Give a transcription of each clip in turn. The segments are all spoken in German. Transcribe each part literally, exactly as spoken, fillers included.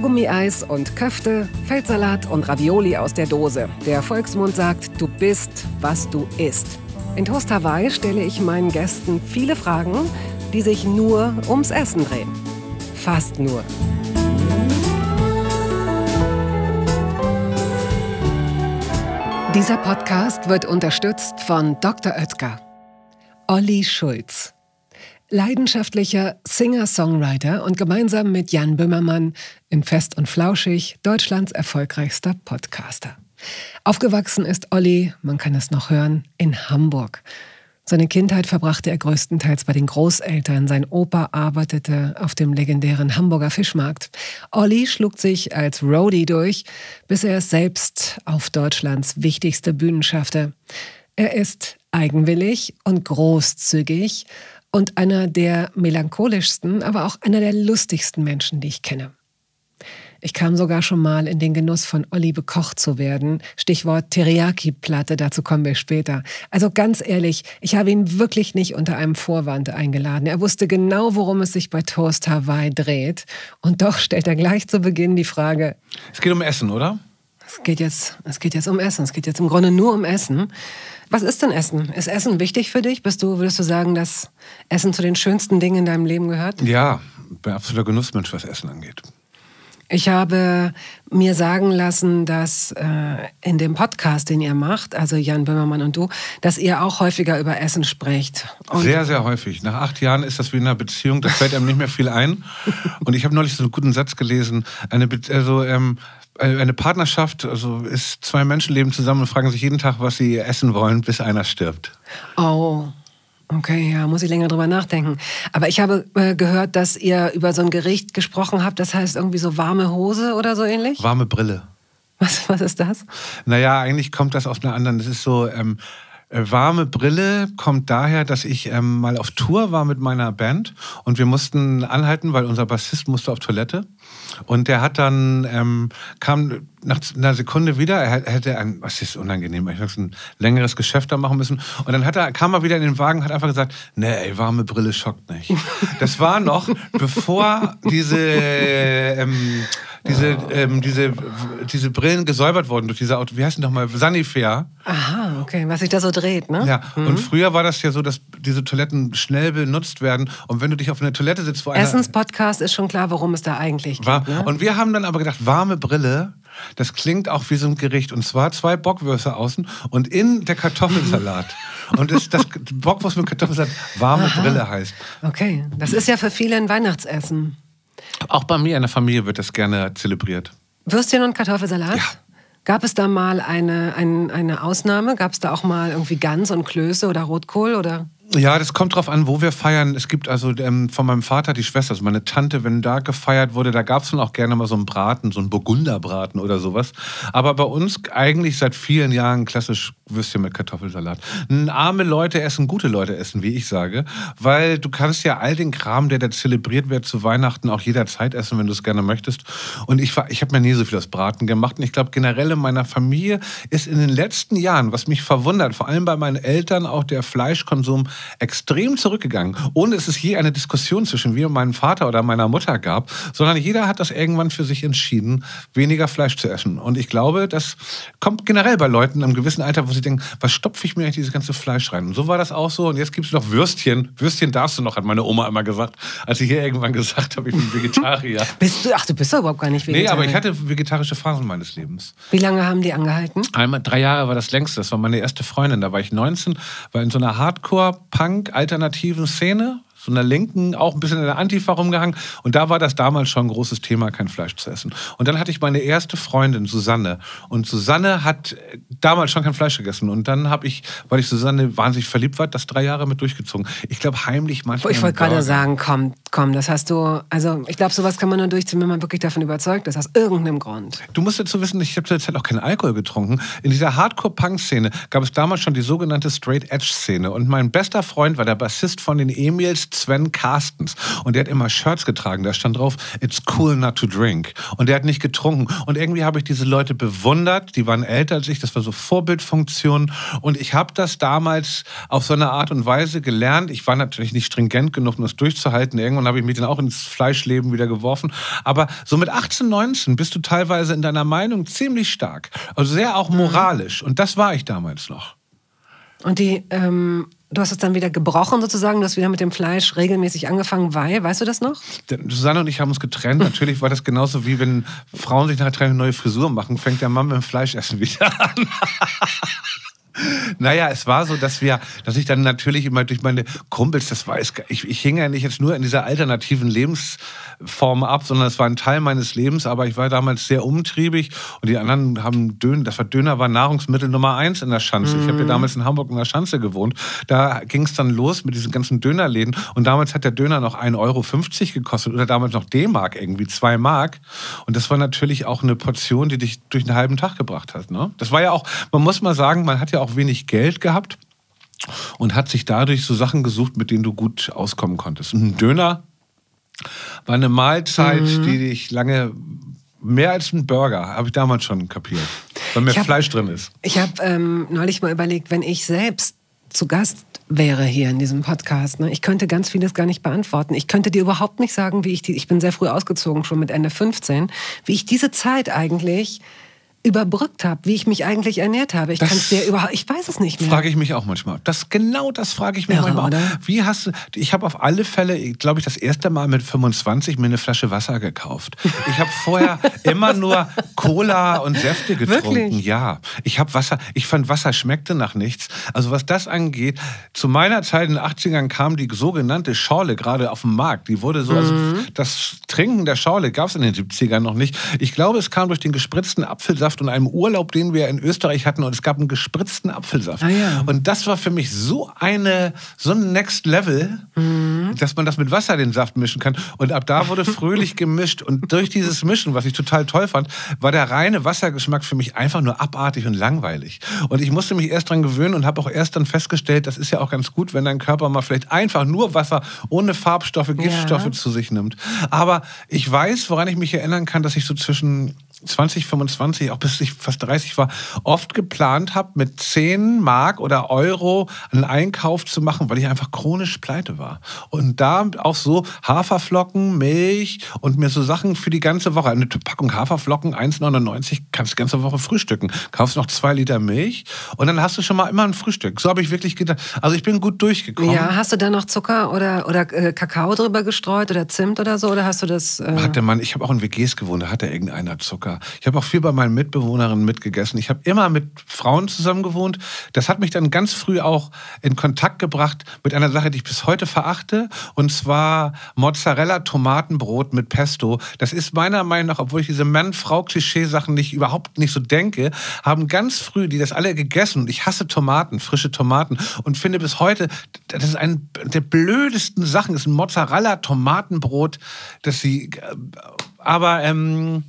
Kaugummi-Eis und Köfte, Feldsalat und Ravioli aus der Dose. Der Volksmund sagt, du bist, was du isst. In Toast Hawaii stelle ich meinen Gästen viele Fragen, die sich nur ums Essen drehen. Fast nur. Dieser Podcast wird unterstützt von Doktor Oetker. Olli Schulz. Leidenschaftlicher Singer-Songwriter und gemeinsam mit Jan Böhmermann in Fest und Flauschig Deutschlands erfolgreichster Podcaster. Aufgewachsen ist Olli, man kann es noch hören, in Hamburg. Seine Kindheit verbrachte er größtenteils bei den Großeltern. Sein Opa arbeitete auf dem legendären Hamburger Fischmarkt. Olli schlug sich als Roadie durch, bis er es selbst auf Deutschlands wichtigste Bühnen schaffte. Er ist eigenwillig und großzügig und einer der melancholischsten, aber auch einer der lustigsten Menschen, die ich kenne. Ich kam sogar schon mal in den Genuss von Olli bekocht zu werden. Stichwort Teriyaki-Platte, dazu kommen wir später. Also ganz ehrlich, ich habe ihn wirklich nicht unter einem Vorwand eingeladen. Er wusste genau, worum es sich bei Toast Hawaii dreht. Und doch stellt er gleich zu Beginn die Frage... Es geht um Essen, oder? Es geht jetzt, es geht jetzt um Essen. Es geht jetzt im Grunde nur um Essen. Was ist denn Essen? Ist Essen wichtig für dich? Bist du, würdest du sagen, dass Essen zu den schönsten Dingen in deinem Leben gehört? Ja, ich bin absoluter Genussmensch, was Essen angeht. Ich habe mir sagen lassen, dass äh, in dem Podcast, den ihr macht, also Jan Böhmermann und du, dass ihr auch häufiger über Essen sprecht. Und sehr, sehr häufig. Nach acht Jahren ist das wie in einer Beziehung, da fällt einem nicht mehr viel ein. Und ich habe neulich so einen guten Satz gelesen, eine, Be- also, ähm, eine Partnerschaft, also ist zwei Menschen leben zusammen und fragen sich jeden Tag, was sie essen wollen, bis einer stirbt. Oh, okay, ja, muss ich länger drüber nachdenken. Aber ich habe äh, gehört, dass ihr über so ein Gericht gesprochen habt, das heißt irgendwie so warme Hose oder so ähnlich? Warme Brille. Was, was ist das? Naja, eigentlich kommt das aus einer anderen, das ist so... Ähm, Warme Brille kommt daher, dass ich ähm, mal auf Tour war mit meiner Band und wir mussten anhalten, weil unser Bassist musste auf Toilette. Und der hat dann, ähm, kam nach einer Sekunde wieder, er hätte ein, was ist unangenehm, ich habe ein längeres Geschäft da machen müssen. Und dann hat er, kam er wieder in den Wagen, hat einfach gesagt, nee, ey, warme Brille schockt nicht. Das war noch, bevor diese... Ähm, Diese, ähm, diese, diese Brillen gesäubert wurden durch diese Auto, wie heißt denn nochmal, Sanifair. Aha, okay, was sich da so dreht, ne? Ja, mhm. Und früher war das ja so, dass diese Toiletten schnell benutzt werden und wenn du dich auf einer Toilette sitzt, wo einer... Essenspodcast ist schon klar, worum es da eigentlich geht, war, ne? Und wir haben dann aber gedacht, warme Brille, das klingt auch wie so ein Gericht und zwar zwei Bockwürste außen und in der Kartoffelsalat. Und das, das Bockwurst mit Kartoffelsalat warme Aha. Brille heißt. Okay, das ist ja für viele ein Weihnachtsessen. Auch bei mir in der Familie wird das gerne zelebriert. Würstchen und Kartoffelsalat? Ja. Gab es da mal eine, eine, eine Ausnahme? Gab es da auch mal irgendwie Gans und Klöße oder Rotkohl? Oder? Ja, das kommt drauf an, wo wir feiern. Es gibt also ähm, von meinem Vater die Schwester, also meine Tante, wenn da gefeiert wurde, da gab es dann auch gerne mal so einen Braten, so einen Burgunderbraten oder sowas. Aber bei uns eigentlich seit vielen Jahren klassisch Würstchen mit Kartoffelsalat. Arme Leute essen, gute Leute essen, wie ich sage. Weil du kannst ja all den Kram, der da zelebriert wird zu Weihnachten, auch jederzeit essen, wenn du es gerne möchtest. Und ich, ich habe mir nie so viel aus Braten gemacht. Und ich glaube, generell in meiner Familie ist in den letzten Jahren, was mich verwundert, vor allem bei meinen Eltern, auch der Fleischkonsum extrem zurückgegangen, ohne dass es je eine Diskussion zwischen mir und meinem Vater oder meiner Mutter gab, sondern jeder hat das irgendwann für sich entschieden, weniger Fleisch zu essen. Und ich glaube, das kommt generell bei Leuten im gewissen Alter, wo sie denken, was stopfe ich mir eigentlich dieses ganze Fleisch rein? Und so war das auch so. Und jetzt gibt es noch Würstchen. Würstchen darfst du noch, hat meine Oma immer gesagt, als ich hier irgendwann gesagt habe, ich bin Vegetarier. Bist du, ach, du bist doch überhaupt gar nicht Vegetarier. Nee, aber ich hatte vegetarische Phasen meines Lebens. Wie lange haben die angehalten? Einmal, drei Jahre war das längste. Das war meine erste Freundin. Da war ich neunzehn, war in so einer Hardcore-Punk-alternativen Szene. So einer Linken, auch ein bisschen in der Antifa rumgehangen. Und da war das damals schon ein großes Thema, kein Fleisch zu essen. Und dann hatte ich meine erste Freundin, Susanne. Und Susanne hat damals schon kein Fleisch gegessen. Und dann habe ich, weil ich Susanne wahnsinnig verliebt war, das drei Jahre mit durchgezogen. Ich glaube, heimlich manchmal. Ich wollte gerade sagen, komm, komm, das hast du, also ich glaube, sowas kann man nur durchziehen, wenn man wirklich davon überzeugt ist, aus irgendeinem Grund. Du musst dazu wissen, ich habe zu der Zeit auch keinen Alkohol getrunken. In dieser Hardcore-Punk-Szene gab es damals schon die sogenannte Straight-Edge-Szene. Und mein bester Freund war der Bassist von den Emils, Chris Sven Carstens. Und der hat immer Shirts getragen, da stand drauf, it's cool not to drink. Und der hat nicht getrunken. Und irgendwie habe ich diese Leute bewundert, die waren älter als ich, das war so Vorbildfunktion. Und ich habe das damals auf so eine Art und Weise gelernt. Ich war natürlich nicht stringent genug, um das durchzuhalten. Irgendwann habe ich mich dann auch ins Fleischleben wieder geworfen. Aber so mit achtzehn, neunzehn bist du teilweise in deiner Meinung ziemlich stark. Also sehr auch moralisch. Und das war ich damals noch. Und die, ähm, du hast es dann wieder gebrochen sozusagen, du hast wieder mit dem Fleisch regelmäßig angefangen, weil, weißt du das noch? Susanne und ich haben uns getrennt. Natürlich war das genauso wie wenn Frauen sich nachher eine neue Frisur machen, fängt der Mann mit dem Fleischessen wieder an. Naja, es war so, dass wir, dass ich dann natürlich immer durch meine Kumpels, das weiß ich, ich hing ja nicht jetzt nur in dieser alternativen Lebensform ab, sondern es war ein Teil meines Lebens, aber ich war damals sehr umtriebig und die anderen haben Döner, das war Döner war Nahrungsmittel Nummer eins in der Schanze. Mhm. Ich habe ja damals in Hamburg in der Schanze gewohnt. Da ging es dann los mit diesen ganzen Dönerläden und damals hat der Döner noch ein Euro fünfzig gekostet oder damals noch D-Mark irgendwie, zwei Mark. Und das war natürlich auch eine Portion, die dich durch einen halben Tag gebracht hat. Ne? Das war ja auch, man muss mal sagen, man hat ja auch wenig Geld gehabt und hat sich dadurch so Sachen gesucht, mit denen du gut auskommen konntest. Und ein Döner war eine Mahlzeit, mhm. die dich lange, mehr als ein Burger, habe ich damals schon kapiert, weil mehr hab, Fleisch drin ist. Ich habe ähm, neulich mal überlegt, wenn ich selbst zu Gast wäre hier in diesem Podcast, ne? Ich könnte ganz vieles gar nicht beantworten. Ich könnte dir überhaupt nicht sagen, wie ich die, ich bin sehr früh ausgezogen, schon mit Ende fünfzehn, wie ich diese Zeit eigentlich überbrückt habe, wie ich mich eigentlich ernährt habe. Ich kann es dir überhaupt, ich weiß es nicht mehr. Frage ich mich auch manchmal. Das, genau das frage ich mich ja, manchmal oder? auch. Wie hast du, ich habe auf alle Fälle, glaube ich, das erste Mal mit fünfundzwanzig mir eine Flasche Wasser gekauft. Ich habe vorher immer nur Cola und Säfte getrunken. Wirklich? Ja, ich habe Wasser, ich fand Wasser schmeckte nach nichts. Also was das angeht, zu meiner Zeit in den achtzigern kam die sogenannte Schorle gerade auf den Markt. Die wurde so, also Mhm. das Trinken der Schorle gab es in den siebzigern noch nicht. Ich glaube, es kam durch den gespritzten Apfelsaft und einem Urlaub, den wir in Österreich hatten, und es gab einen gespritzten Apfelsaft. Ah, ja. Und das war für mich so eine so ein Next Level, mhm. dass man das mit Wasser den Saft mischen kann. Und ab da wurde fröhlich gemischt. Und durch dieses Mischen, was ich total toll fand, war der reine Wassergeschmack für mich einfach nur abartig und langweilig. Und ich musste mich erst dran gewöhnen und habe auch erst dann festgestellt, das ist ja auch ganz gut, wenn dein Körper mal vielleicht einfach nur Wasser ohne Farbstoffe, Giftstoffe ja. zu sich nimmt. Aber ich weiß, woran ich mich erinnern kann, dass ich so zwischen zwanzig, fünfundzwanzig, auch bis ich fast dreißig war, oft geplant habe, mit zehn Mark oder Euro einen Einkauf zu machen, weil ich einfach chronisch pleite war. Und da auch so Haferflocken, Milch und mir so Sachen für die ganze Woche. Eine Packung Haferflocken, eins neunundneunzig, kannst du die ganze Woche frühstücken. Kaufst noch zwei Liter Milch und dann hast du schon mal immer ein Frühstück. So habe ich wirklich gedacht. Also ich bin gut durchgekommen. Ja, hast du da noch Zucker oder, oder äh, Kakao drüber gestreut oder Zimt oder so? Oder hast du das... Äh Hatte man, ich habe auch in W Gs gewohnt, da hatte irgendeiner Zucker. Ich habe auch viel bei meinen Mitbewohnerinnen mitgegessen. Ich habe immer mit Frauen zusammen gewohnt. Das hat mich dann ganz früh auch in Kontakt gebracht mit einer Sache, die ich bis heute verachte. Und zwar Mozzarella-Tomatenbrot mit Pesto. Das ist meiner Meinung nach, obwohl ich diese Mann-Frau-Klischee-Sachen nicht, überhaupt nicht so denke, haben ganz früh die das alle gegessen. Und ich hasse Tomaten, frische Tomaten. Und finde bis heute, das ist eine der blödesten Sachen, das ist ein Mozzarella-Tomatenbrot, das sie... Aber... Ähm,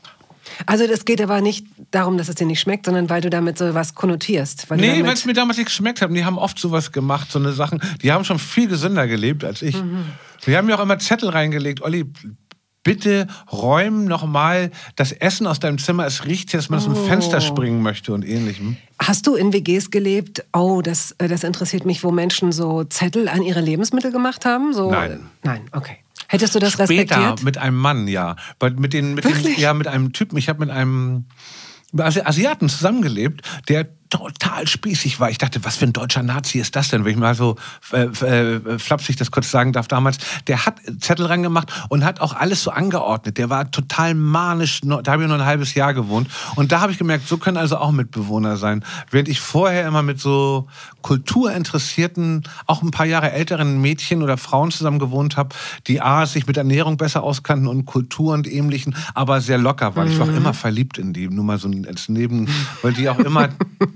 Also das geht aber nicht darum, dass es dir nicht schmeckt, sondern weil du damit so was konnotierst. Weil nee, weil es mir damals nicht geschmeckt hat. Die haben oft sowas gemacht, so eine Sachen. Die haben schon viel gesünder gelebt als ich. Mhm. Die haben mir auch immer Zettel reingelegt. Olli, bitte räum noch mal das Essen aus deinem Zimmer. Es riecht hier, dass man aus dem Oh. Fenster springen möchte und ähnlichem. Hast du in W Gs gelebt? Oh, das, äh, das interessiert mich, wo Menschen so Zettel an ihre Lebensmittel gemacht haben? So, Nein. Nein, okay. Hättest du das Später respektiert? mit einem Mann, ja. Bei- Mit den, mit den, Wirklich? ja, mit einem Typen. Ich habe mit einem Asi- Asiaten zusammengelebt, der total spießig war. Ich dachte, was für ein deutscher Nazi ist das denn? Wenn ich mal so äh, äh, flapsig das kurz sagen darf damals. Der hat Zettel rangemacht und hat auch alles so angeordnet. Der war total manisch. Da habe ich nur ein halbes Jahr gewohnt. Und da habe ich gemerkt, so können also auch Mitbewohner sein. Während ich vorher immer mit so kulturinteressierten, auch ein paar Jahre älteren Mädchen oder Frauen zusammen gewohnt habe, die A, sich mit Ernährung besser auskannten und Kultur und Ähnlichen, aber sehr locker waren. Ich war auch immer verliebt in die. Nur mal so als Neben, weil die auch immer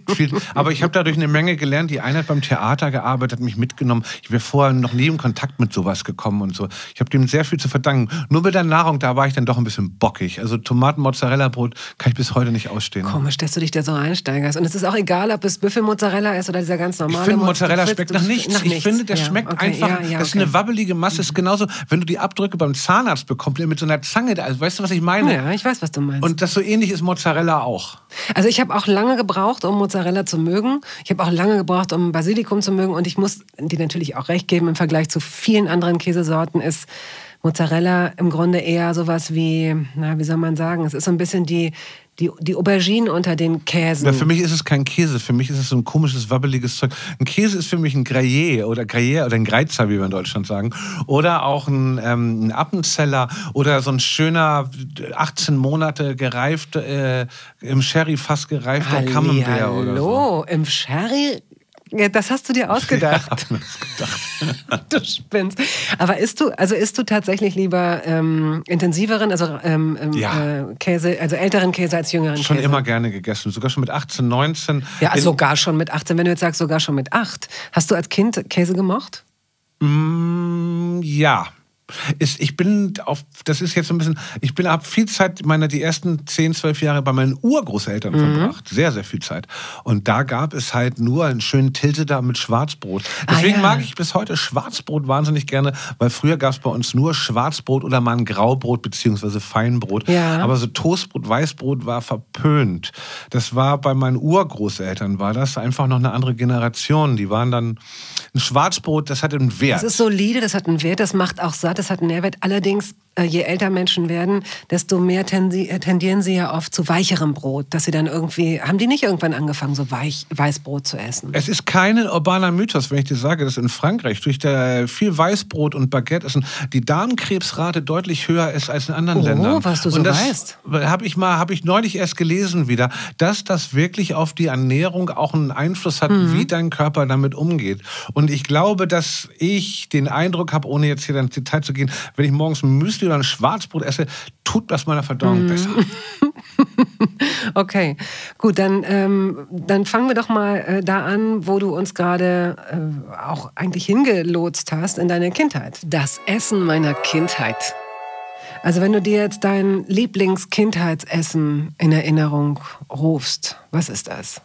viel. Aber ich habe dadurch eine Menge gelernt. Die eine hat beim Theater gearbeitet, hat mich mitgenommen. Ich wäre vorher noch nie in Kontakt mit sowas gekommen und so. Ich habe dem sehr viel zu verdanken. Nur mit der Nahrung, da war ich dann doch ein bisschen bockig. Also Tomaten-Mozzarella-Brot kann ich bis heute nicht ausstehen. Komisch, dass du dich da so reinsteigerst. Und es ist auch egal, ob es Büffelmozzarella ist oder dieser ganz normale. Ich finde, Mozzarella schmeckt nach nichts. Nach ich nichts. finde, der ja, schmeckt okay, einfach, ja, ja, das ist okay. eine wabbelige Masse. Das ist genauso, wenn du die Abdrücke beim Zahnarzt bekommst, mit so einer Zange, also weißt du, was ich meine? Ja, ich weiß, was du meinst. Und das so ähnlich ist Mozzarella auch. Also ich habe auch lange gebraucht, um Mozzarella zu mögen. Ich habe auch lange gebraucht, um Basilikum zu mögen. Und ich muss dir natürlich auch recht geben, im Vergleich zu vielen anderen Käsesorten ist Mozzarella im Grunde eher sowas wie, na, wie soll man sagen, es ist so ein bisschen die, die, die Aubergine unter den Käsen. Ja, für mich ist es kein Käse, für mich ist es so ein komisches, wabbeliges Zeug. Ein Käse ist für mich ein Gruyère oder Gruyère oder ein Greizer, wie wir in Deutschland sagen. Oder auch ein, ähm, ein Appenzeller oder so ein schöner, achtzehn Monate gereift, äh, im Sherry-Fass gereifter Halli, Camembert hallo, oder so. im Sherry? Ja, das hast du dir ausgedacht. Ja, hab mir das gedacht. Du spinnst. Aber isst du, also isst du tatsächlich lieber ähm, intensiveren, also ähm, Ja. äh, Käse, also älteren Käse als jüngeren Schon Käse? immer gerne gegessen, sogar schon mit achtzehn, neunzehn. Ja, In- sogar schon mit achtzehn. Wenn du jetzt sagst, sogar schon mit acht. Hast du als Kind Käse gemocht? Mm, ja. Ist, ich bin auf, das ist jetzt so ein bisschen, ich bin ab viel Zeit, meine, die ersten zehn, zwölf Jahre bei meinen Urgroßeltern Mhm. verbracht. Sehr, sehr viel Zeit. Und da gab es halt nur einen schönen Tilsiter mit Schwarzbrot. Deswegen Ah, ja. mag ich bis heute Schwarzbrot wahnsinnig gerne, weil früher gab es bei uns nur Schwarzbrot oder mal ein Graubrot beziehungsweise Feinbrot. Ja. Aber so Toastbrot, Weißbrot war verpönt. Das war bei meinen Urgroßeltern, war das einfach noch eine andere Generation. Die waren dann, ein Schwarzbrot, das hat einen Wert. Das ist solide, das hat einen Wert, das macht auch satt, das hat einen Nährwert. Allerdings, äh, je älter Menschen werden, desto mehr tensi- äh, tendieren sie ja oft zu weicherem Brot. Dass sie dann irgendwie, haben die nicht irgendwann angefangen, so weich, Weißbrot zu essen? Es ist kein urbaner Mythos, wenn ich dir sage, dass in Frankreich durch der viel Weißbrot und Baguette essen die Darmkrebsrate deutlich höher ist als in anderen Oh, Ländern. was du so und das weißt. Habe ich mal, habe ich neulich erst gelesen wieder, dass das wirklich auf die Ernährung auch einen Einfluss hat, Mhm. wie dein Körper damit umgeht. Und ich glaube, dass ich den Eindruck habe, ohne jetzt hier ins Detail zu gehen, wenn ich morgens ein Müsli oder ein Schwarzbrot esse, tut das meiner Verdauung Mhm. besser. Okay, gut, dann, ähm, dann fangen wir doch mal äh, da an, wo du uns gerade äh, auch eigentlich hingelotst hast in deiner Kindheit. Das Essen meiner Kindheit. Also wenn du dir jetzt dein Lieblingskindheitsessen in Erinnerung rufst, was ist das?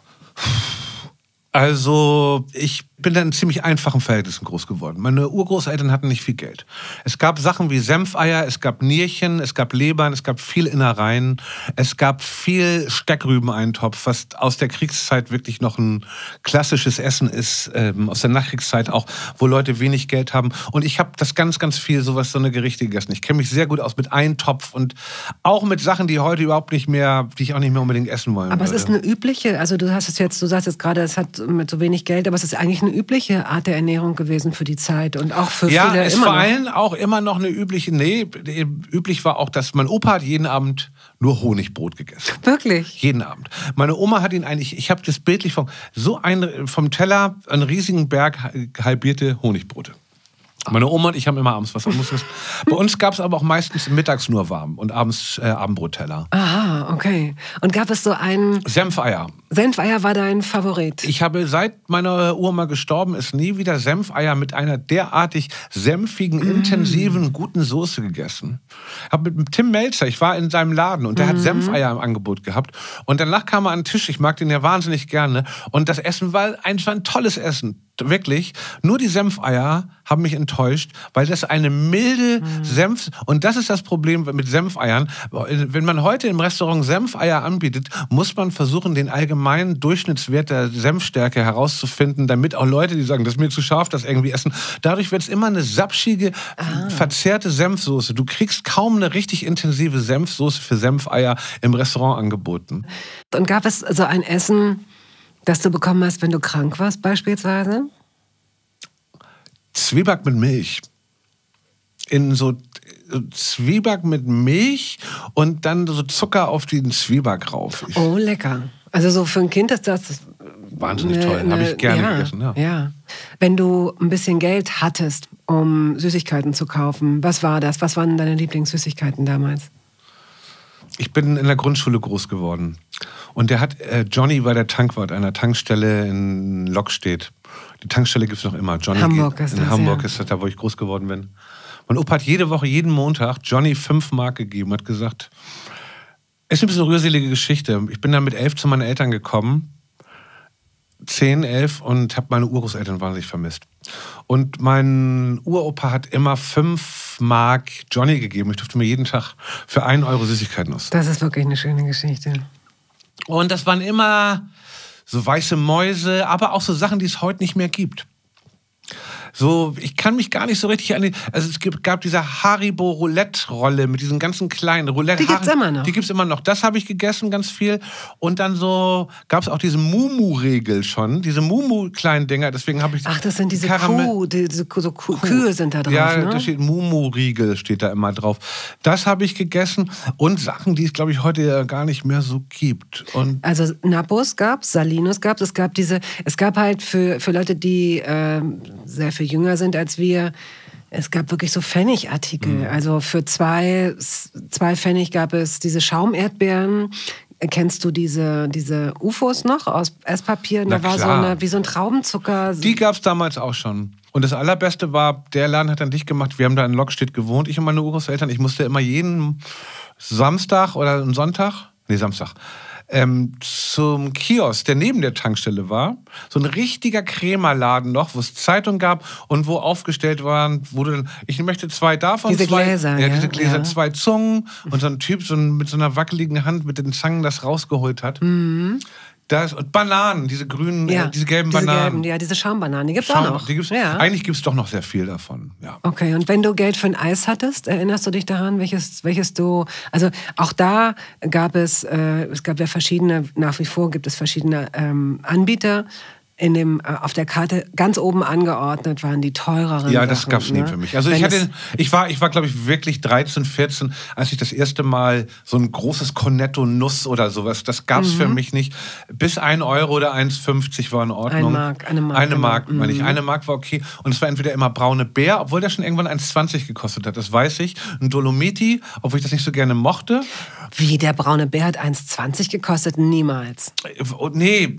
Also, ich bin in ziemlich einfachen Verhältnissen groß geworden. Meine Urgroßeltern hatten nicht viel Geld. Es gab Sachen wie Senfeier, es gab Nierchen, es gab Lebern, es gab viel Innereien, es gab viel Steckrübeneintopf, was aus der Kriegszeit wirklich noch ein klassisches Essen ist, ähm, aus der Nachkriegszeit auch, wo Leute wenig Geld haben. Und ich habe das ganz, ganz viel, sowas, so eine Gerichte gegessen. Ich kenne mich sehr gut aus mit Eintopf und auch mit Sachen, die heute überhaupt nicht mehr, die ich auch nicht mehr unbedingt essen wollen Aber es würde. ist eine übliche, also du hast es jetzt, du sagst jetzt gerade, es hat mit so wenig Geld, aber es ist eigentlich eine übliche Art der Ernährung gewesen für die Zeit und auch für Ja, viele ist immer vor noch. allem auch immer noch eine übliche, nee, üblich war auch, dass mein Opa hat jeden Abend nur Honigbrot gegessen. Wirklich? Jeden Abend. Meine Oma hat ihn eigentlich, ich habe das bildlich vom, so ein, vom Teller, einen riesigen Berg halbierte Honigbrote. Meine Oma und ich haben immer abends was. Bei uns gab es aber auch meistens mittags nur warm und abends äh, Abendbrotteller. Aha, okay. Und gab es so einen, Senfeier. Senfeier war dein Favorit? Ich habe seit meiner Oma gestorben ist nie wieder Senfeier mit einer derartig senfigen, Mm. intensiven, guten Soße gegessen. Ich habe mit Tim Melzer, ich war in seinem Laden und der Mm. hat Senfeier im Angebot gehabt. Und danach kam er an den Tisch, ich mag den ja wahnsinnig gerne. Und das Essen war ein, war ein tolles Essen. Wirklich. Nur die Senfeier haben mich enttäuscht, weil das eine milde Mm. Senf... Und das ist das Problem mit Senfeiern. Wenn man heute im Restaurant Senfeier anbietet, muss man versuchen, den allgemeinen Durchschnittswert der Senfstärke herauszufinden, damit auch Leute, die sagen, das ist mir zu scharf, das irgendwie essen. Dadurch wird es immer eine sapschige, Ah. verzerrte Senfsoße. Du kriegst kaum eine richtig intensive Senfsoße für Senfeier im Restaurant angeboten. Und gab es so ein Essen, das du bekommen hast, wenn du krank warst beispielsweise? Zwieback mit Milch. In so Zwieback mit Milch und dann so Zucker auf den Zwieback rauf. Ich, Oh, lecker. Also so für ein Kind ist das... Wahnsinnig eine- toll. Habe eine- ich gerne ja, gegessen. Ja. ja. Wenn du ein bisschen Geld hattest, um Süßigkeiten zu kaufen, was war das? Was waren deine Lieblingssüßigkeiten damals? Ich bin in der Grundschule groß geworden. Und der hat, äh, Johnny war der Tankwart einer Tankstelle in Lockstedt. Die Tankstelle gibt es noch immer. Johnny Hamburg geht, ist in das, Hamburg ja. ist das, da wo ich groß geworden bin. Mein Opa hat jede Woche, jeden Montag Johnny fünf Mark gegeben, hat gesagt, es ist ein bisschen eine rührselige Geschichte. Ich bin dann mit elf zu meinen Eltern gekommen, zehn, elf, und habe meine Urgroßeltern wahnsinnig vermisst. Und mein Uropa hat immer fünf Mark Johnny gegeben. Ich durfte mir jeden Tag für einen Euro Süßigkeiten aus. Das ist wirklich eine schöne Geschichte. Und das waren immer so weiße Mäuse, aber auch so Sachen, die es heute nicht mehr gibt. So, ich kann mich gar nicht so richtig an die, also es gab diese Haribo Roulette-Rolle mit diesen ganzen kleinen Roulette. Die gibt's immer noch. Die gibt's immer noch. Das habe ich gegessen, ganz viel. Und dann so gab es auch diese Mumu-Regel schon, diese Mumu-kleinen Dinger. Deswegen habe ich Ach, das sind diese Karamell Kuh, diese Kuh, so Kuh, Kühe sind da drauf, ja, ne? da steht Mumu-Riegel, steht da immer drauf. Das habe ich gegessen und Sachen, die es, glaube ich, heute ja gar nicht mehr so gibt. Und Also Nappos gab's, Salinos gab's, es gab diese, es gab halt für, für Leute, die äh, sehr viel jünger sind als wir, es gab wirklich so Pfennigartikel. Mhm. Also für zwei, zwei Pfennig gab es diese Schaumerdbeeren. Kennst du diese, diese U F Os noch aus Esspapier? Na Da war so klar. eine, wie so ein Traubenzucker. Die gab es damals auch schon. Und das Allerbeste war, der Laden hat dann dicht gemacht. Wir haben da in Lockstedt gewohnt, ich und meine Urgroßeltern. Ich musste immer jeden Samstag oder Sonntag, nee, Samstag, ähm, zum Kiosk, der neben der Tankstelle war. So ein richtiger Krämerladen noch, wo es Zeitung gab und wo aufgestellt waren, wo du dann, ich möchte zwei davon. Diese zwei, Gläser, ja. ja, diese Gläser, ja. zwei Zungen. Und so ein Typ so ein, mit so einer wackeligen Hand mit den Zangen das rausgeholt hat. Mhm. Das, und Bananen, diese grünen, Ja, äh, diese gelben diese Bananen. Gelben, ja, diese Schaumbananen, die gibt's Schaum, auch noch. Die gibt's, ja. Eigentlich gibt es doch noch sehr viel davon. Ja. Okay, und wenn du Geld für ein Eis hattest, erinnerst du dich daran, welches, welches du, also auch da gab es, äh, es gab ja verschiedene, nach wie vor gibt es verschiedene ähm, Anbieter. In dem, äh, auf der Karte ganz oben angeordnet waren die teureren Ja, das Sachen, gab's nie ne? für mich. Also Wenn ich hatte, es- ich war, ich war, glaube ich, wirklich dreizehn, vierzehn, als ich das erste Mal so ein großes Cornetto-Nuss oder sowas, das gab's Mhm. für mich nicht. Bis ein Euro oder eins fünfzig war in Ordnung. Ein Mark, eine Mark, Eine genau. Mark, meine ich. Mhm. Eine Mark war okay. Und es war entweder immer braune Bär, obwohl der schon irgendwann eins zwanzig gekostet hat, das weiß ich. Ein Dolomiti, obwohl ich das nicht so gerne mochte. Wie, der braune Bär hat eins zwanzig gekostet? Niemals. Oh, nee,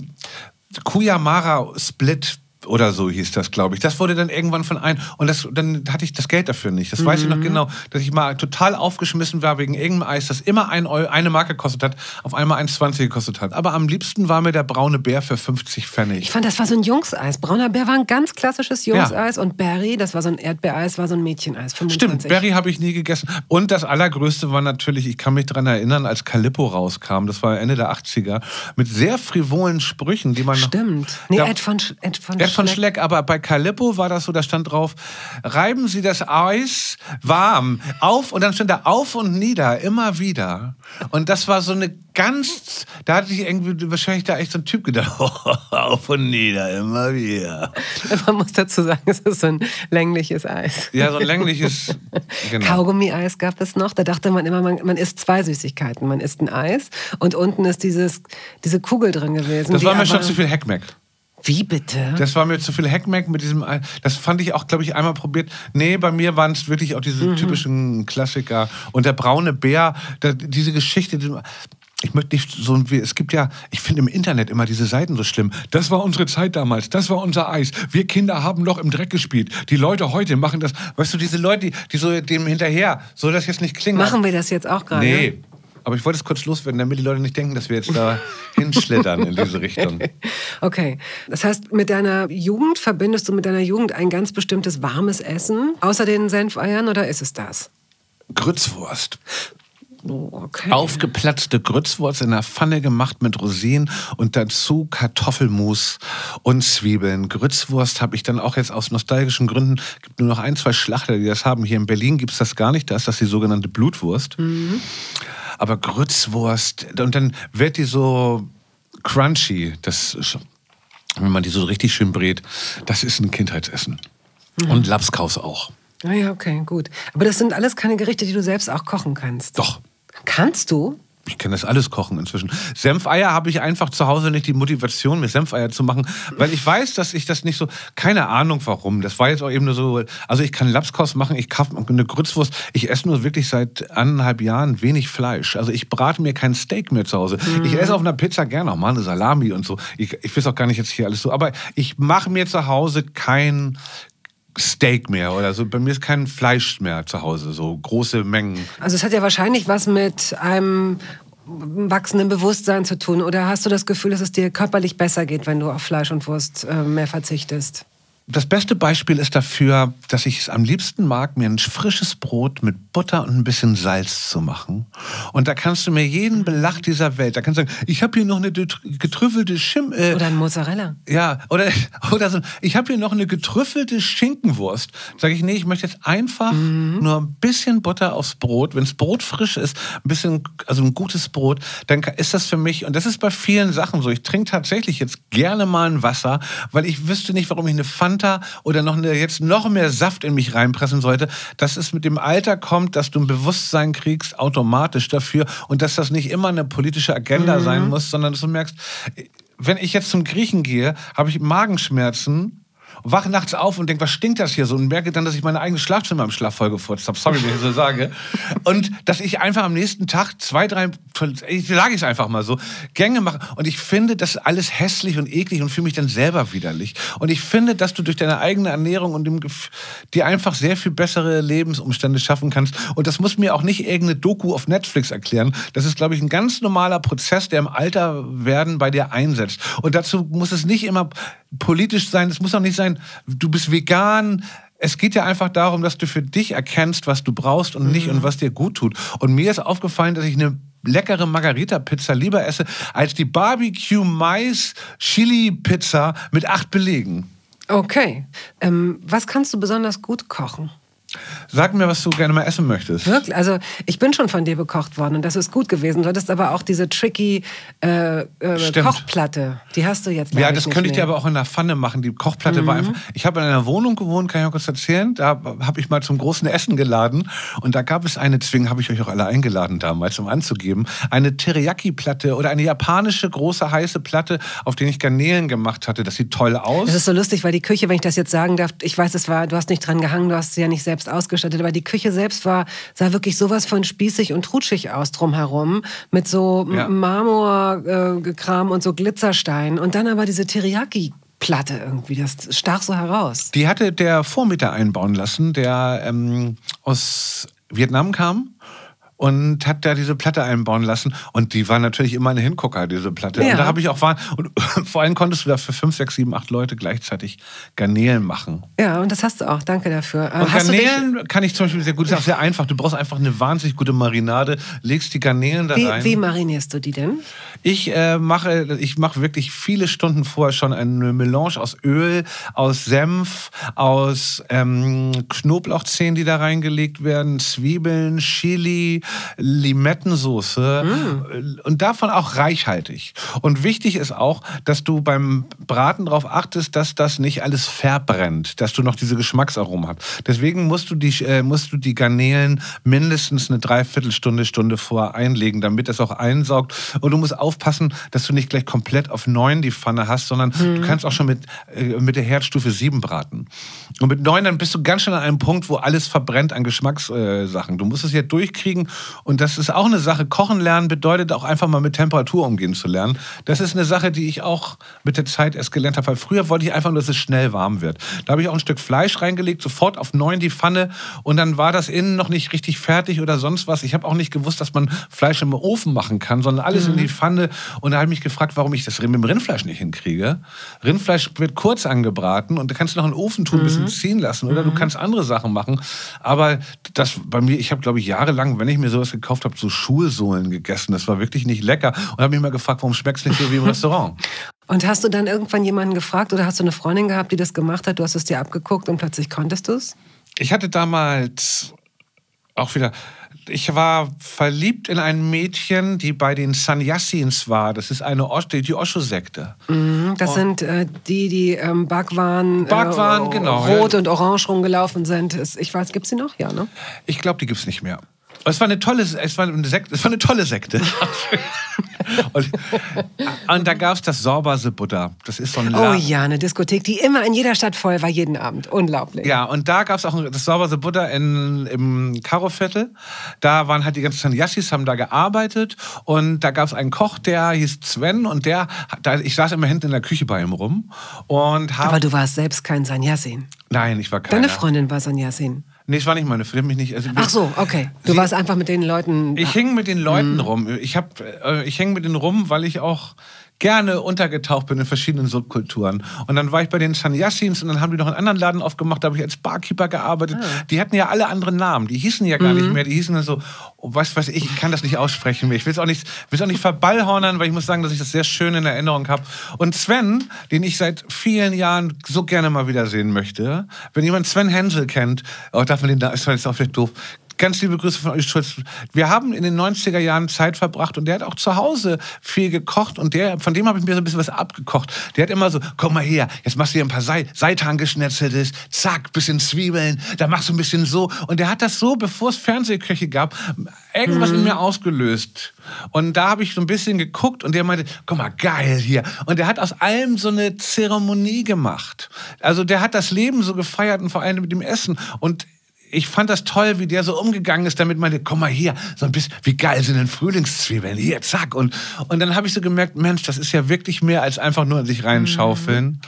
Kuyamara Split oder so hieß das, glaube ich. Das wurde dann irgendwann von ein und das, dann hatte ich das Geld dafür nicht. Das weiß ich noch genau, dass ich mal total aufgeschmissen war wegen irgendeinem Eis, das immer ein Euro, eine Mark gekostet hat, auf einmal eins zwanzig gekostet hat. Aber am liebsten war mir der braune Bär für fünfzig Pfennig. Ich fand, das war so ein Jungseis. Brauner Bär war ein ganz klassisches Jungseis und Berry, das war so ein Erdbeereis, war so ein Mädcheneis. Stimmt, fünfundzwanzig. Berry habe ich nie gegessen. Und das Allergrößte war natürlich, ich kann mich daran erinnern, als Calippo rauskam, das war Ende der achtziger, mit sehr frivolen Sprüchen, die man noch... Stimmt. Nee, Da- Ed von, Sch Ed von, Ed von Schleck. Schleck, aber bei Calippo war das so, da stand drauf, reiben Sie das Eis warm auf und dann stand da auf und nieder, immer wieder. Und das war so eine ganz, da hatte ich irgendwie wahrscheinlich da echt so ein Typ gedacht, auf und nieder, immer wieder. Man muss dazu sagen, es ist so ein längliches Eis. Ja, so ein längliches, genau. Kaugummi-Eis gab es noch. Da dachte man immer, man, man isst zwei Süßigkeiten. Man isst ein Eis und unten ist dieses, diese Kugel drin gewesen. Das die war mir aber- schon zu viel Heckmeck. Wie bitte? Das war mir zu viel Heckmeck mit diesem, Ei. Das fand ich auch, glaube ich, einmal probiert. Nee, bei mir waren es wirklich auch diese Mhm. typischen Klassiker. Und der braune Bär, da, diese Geschichte, die, ich möchte nicht so, ein- es gibt ja, ich finde im Internet immer diese Seiten so schlimm. Das war unsere Zeit damals, das war unser Eis. Wir Kinder haben noch im Dreck gespielt. Die Leute heute machen das, weißt du, diese Leute, die, die so dem hinterher, soll das jetzt nicht klingen? Machen wir das jetzt auch gerade? Nee. Aber ich wollte es kurz loswerden, damit die Leute nicht denken, dass wir jetzt da hinschlittern in diese Richtung. Okay. Das heißt, mit deiner Jugend verbindest du mit deiner Jugend ein ganz bestimmtes warmes Essen, außer den Senfeiern, oder ist es das? Grützwurst. Oh, okay. Aufgeplatzte Grützwurst in der Pfanne gemacht mit Rosinen und dazu Kartoffelmus und Zwiebeln. Grützwurst habe ich dann auch jetzt aus nostalgischen Gründen, gibt nur noch ein, zwei Schlachter, die das haben. Hier in Berlin gibt es das gar nicht, da ist das die sogenannte Blutwurst. Mhm. Aber Grützwurst, und dann wird die so crunchy, das ist, wenn man die so richtig schön brät, das ist ein Kindheitsessen. Mhm. Und Labskaus auch. Ah ja, okay, gut. Aber das sind alles keine Gerichte, die du selbst auch kochen kannst. Doch. Kannst du? Ich kann das alles kochen inzwischen. Senfeier habe ich einfach zu Hause nicht die Motivation, mir Senfeier zu machen, weil ich weiß, dass ich das nicht so, keine Ahnung warum. Das war jetzt auch eben nur so, also ich kann Lapskaus machen, ich kaufe eine Grützwurst. Ich esse nur wirklich seit anderthalb Jahren wenig Fleisch. Also ich brate mir kein Steak mehr zu Hause. Mhm. Ich esse auf einer Pizza gerne auch mal eine Salami und so. Ich, ich weiß auch gar nicht jetzt hier alles so, aber ich mache mir zu Hause kein Steak mehr oder so. Bei mir ist kein Fleisch mehr zu Hause, so große Mengen. Also es hat ja wahrscheinlich was mit einem wachsenden Bewusstsein zu tun. Oder hast du das Gefühl, dass es dir körperlich besser geht, wenn du auf Fleisch und Wurst äh, mehr verzichtest? Das beste Beispiel ist dafür, dass ich es am liebsten mag, mir ein frisches Brot mit Butter und ein bisschen Salz zu machen. Und da kannst du mir jeden Belach dieser Welt, da kannst du sagen, ich habe hier noch eine getrüffelte Schim... Äh, oder ein Mozzarella. Ja, oder, oder so, ich habe hier noch eine getrüffelte Schinkenwurst. Sage ich, nee, ich möchte jetzt einfach mhm. nur ein bisschen Butter aufs Brot. Wenn das Brot frisch ist, ein bisschen, also ein gutes Brot, dann ist das für mich, und das ist bei vielen Sachen so, ich trinke tatsächlich jetzt gerne mal ein Wasser, weil ich wüsste nicht, warum ich eine Fanta oder noch eine, jetzt noch mehr Saft in mich reinpressen sollte, dass es mit dem Alter kommt, dass du ein Bewusstsein kriegst, automatisch dafür, und dass das nicht immer eine politische Agenda mhm. sein muss, sondern dass du merkst, wenn ich jetzt zum Griechen gehe, habe ich Magenschmerzen, wache nachts auf und denke, was stinkt das hier so? Und merke dann, dass ich mein eigenes Schlafzimmer im Schlaf vollgefurzt habe. Sorry, wenn ich so sage. Und dass ich einfach am nächsten Tag zwei, drei, ich sage es einfach mal so, Gänge mache. Und ich finde, das ist alles hässlich und eklig und fühle mich dann selber widerlich. Und ich finde, dass du durch deine eigene Ernährung und dem Gef- dir einfach sehr viel bessere Lebensumstände schaffen kannst. Und das muss mir auch nicht irgendeine Doku auf Netflix erklären. Das ist, glaube ich, ein ganz normaler Prozess, der im Alterwerden bei dir einsetzt. Und dazu muss es nicht immer politisch sein, es muss auch nicht sein, du bist vegan. Es geht ja einfach darum, dass du für dich erkennst, was du brauchst und nicht mhm. und was dir gut tut. Und mir ist aufgefallen, dass ich eine leckere Margarita-Pizza lieber esse, als die Barbecue-Mais-Chili-Pizza mit acht Belegen. Okay. Ähm, was kannst du besonders gut kochen? Sag mir, was du gerne mal essen möchtest. Wirklich? Also ich bin schon von dir bekocht worden und das ist gut gewesen. Du hattest aber auch diese tricky äh, äh, Kochplatte. Die hast du jetzt Ja, das könnte ich dir aber auch in der Pfanne machen. Die Kochplatte mhm. war einfach... Ich habe in einer Wohnung gewohnt, kann ich auch kurz erzählen. Da habe ich mal zum großen Essen geladen. Und da gab es eine, deswegen habe ich euch auch alle eingeladen damals, um anzugeben, eine Teriyaki-Platte oder eine japanische große heiße Platte, auf der ich Garnelen gemacht hatte. Das sieht toll aus. Das ist so lustig, weil die Küche, wenn ich das jetzt sagen darf, ich weiß, es war, du hast nicht dran gehangen, du hast sie ja nicht selbst ausgestattet, aber die Küche selbst war, sah wirklich sowas von spießig und trutschig aus drumherum, mit so ja. Marmorkram äh, und so Glitzerstein und dann aber diese Teriyaki-Platte irgendwie, das stach so heraus. Die hatte der Vormieter einbauen lassen, der ähm, aus Vietnam kam. Und hat da diese Platte einbauen lassen. Und die war natürlich immer ein Hingucker, diese Platte. Ja. Und da habe ich auch war und vor allem konntest du da für fünf, sechs, sieben, acht Leute gleichzeitig Garnelen machen. Ja, und das hast du auch. Danke dafür. Und hast Garnelen dich... kann ich zum Beispiel sehr gut, das ist auch sehr einfach. Du brauchst einfach eine wahnsinnig gute Marinade, legst die Garnelen da wie, rein. Wie marinierst du die denn? Ich äh, mache, ich mache wirklich viele Stunden vorher schon eine Melange aus Öl, aus Senf, aus ähm, Knoblauchzehen, die da reingelegt werden, Zwiebeln, Chili, Limettensoße mm. und davon auch reichhaltig. Und wichtig ist auch, dass du beim Braten darauf achtest, dass das nicht alles verbrennt, dass du noch diese Geschmacksaromen hast. Deswegen musst du die, äh, musst du die Garnelen mindestens eine Dreiviertelstunde, Stunde vorher einlegen, damit das auch einsaugt. Und du musst aufpassen, dass du nicht gleich komplett auf neun die Pfanne hast, sondern mm. du kannst auch schon mit, äh, mit der Herdstufe sieben braten. Und mit neun dann bist du ganz schnell an einem Punkt, wo alles verbrennt an Geschmackssachen. Du musst es ja durchkriegen. Und das ist auch eine Sache. Kochen lernen bedeutet auch einfach mal mit Temperatur umgehen zu lernen. Das ist eine Sache, die ich auch mit der Zeit erst gelernt habe. Weil früher wollte ich einfach nur, dass es schnell warm wird. Da habe ich auch ein Stück Fleisch reingelegt, sofort auf neun die Pfanne. Und dann war das innen noch nicht richtig fertig oder sonst was. Ich habe auch nicht gewusst, dass man Fleisch im Ofen machen kann, sondern alles mhm. in die Pfanne. Und da habe ich mich gefragt, warum ich das mit dem Rindfleisch nicht hinkriege. Rindfleisch wird kurz angebraten und da kannst du noch in den Ofen tun, ein bisschen ziehen lassen. Oder mhm. du kannst andere Sachen machen. Aber das bei mir, ich habe, glaube ich, jahrelang, wenn ich mir sowas gekauft habe, so Schulsohlen gegessen. Das war wirklich nicht lecker. Und habe mich mal gefragt, warum schmeckt es nicht so wie im Restaurant? Und hast du dann irgendwann jemanden gefragt oder hast du eine Freundin gehabt, die das gemacht hat? Du hast es dir abgeguckt und plötzlich konntest du es? Ich hatte damals auch wieder... Ich war verliebt in ein Mädchen, die bei den Sannyasins war. Das ist eine Osh, die Osho-Sekte. Mhm, das und sind äh, die, die ähm, Bhagwan, Bhagwan äh, genau, rot ja. und orange rumgelaufen sind. Ich weiß, gibt es die noch? Ja, ne? Ich glaube, die gibt es nicht mehr. Es war eine tolle, es war eine Sekte, es war eine tolle Sekte. und, und da gab es das Sorbase Buddha. Das ist so ein Oh ja, eine Diskothek, die immer in jeder Stadt voll war, jeden Abend. Unglaublich. Ja, und da gab es auch das Sorbase Buddha in, im Karo-Viertel. Da waren halt die ganzen Sannyasis, haben da gearbeitet. Und da gab es einen Koch, der hieß Sven. Und der, da, ich saß immer hinten in der Küche bei ihm rum. Und hab, Aber du warst selbst kein Sannyasin. Nein, ich war keiner. Deine Freundin war Sannyasin. Nee, es war nicht meine Freundin, mich nicht. Also, Ach so, okay. Du sie, warst einfach mit den Leuten. Ich hing mit den Leuten mhm. rum. Ich, hab, äh, ich häng mit denen rum, weil ich auch gerne untergetaucht bin in verschiedenen Subkulturen. Und dann war ich bei den Sannyasins und dann haben die noch einen anderen Laden aufgemacht, da habe ich als Barkeeper gearbeitet. Ah. Die hatten ja alle andere Namen, die hießen ja gar mhm. nicht mehr, die hießen dann so, oh, was weiß ich, ich kann das nicht aussprechen mehr. Ich will es auch nicht, auch nicht verballhornern, weil ich muss sagen, dass ich das sehr schön in Erinnerung habe. Und Sven, den ich seit vielen Jahren so gerne mal wiedersehen möchte, wenn jemand Sven Hensel kennt, oh, darf man den da, ist jetzt auch vielleicht doof, ganz liebe Grüße von euch, Schulz. Wir haben in den neunziger Jahren Zeit verbracht und der hat auch zu Hause viel gekocht und der, von dem habe ich mir so ein bisschen was abgekocht. Der hat immer so, komm mal her, jetzt machst du hier ein paar Sei- Seitan geschnetzeltes, zack, bisschen Zwiebeln, da machst du ein bisschen so. Und der hat das so, bevor es Fernsehköche gab, irgendwas mhm. in mir ausgelöst. Und da habe ich so ein bisschen geguckt und der meinte, guck mal, geil hier. Und der hat aus allem so eine Zeremonie gemacht. Also der hat das Leben so gefeiert und vor allem mit dem Essen. Und ich fand das toll, wie der so umgegangen ist, damit meinte, komm mal hier, so ein bisschen, wie geil sind denn Frühlingszwiebeln, hier, zack. Und, und dann habe ich so gemerkt, Mensch, das ist ja wirklich mehr als einfach nur in sich reinschaufeln. Mhm.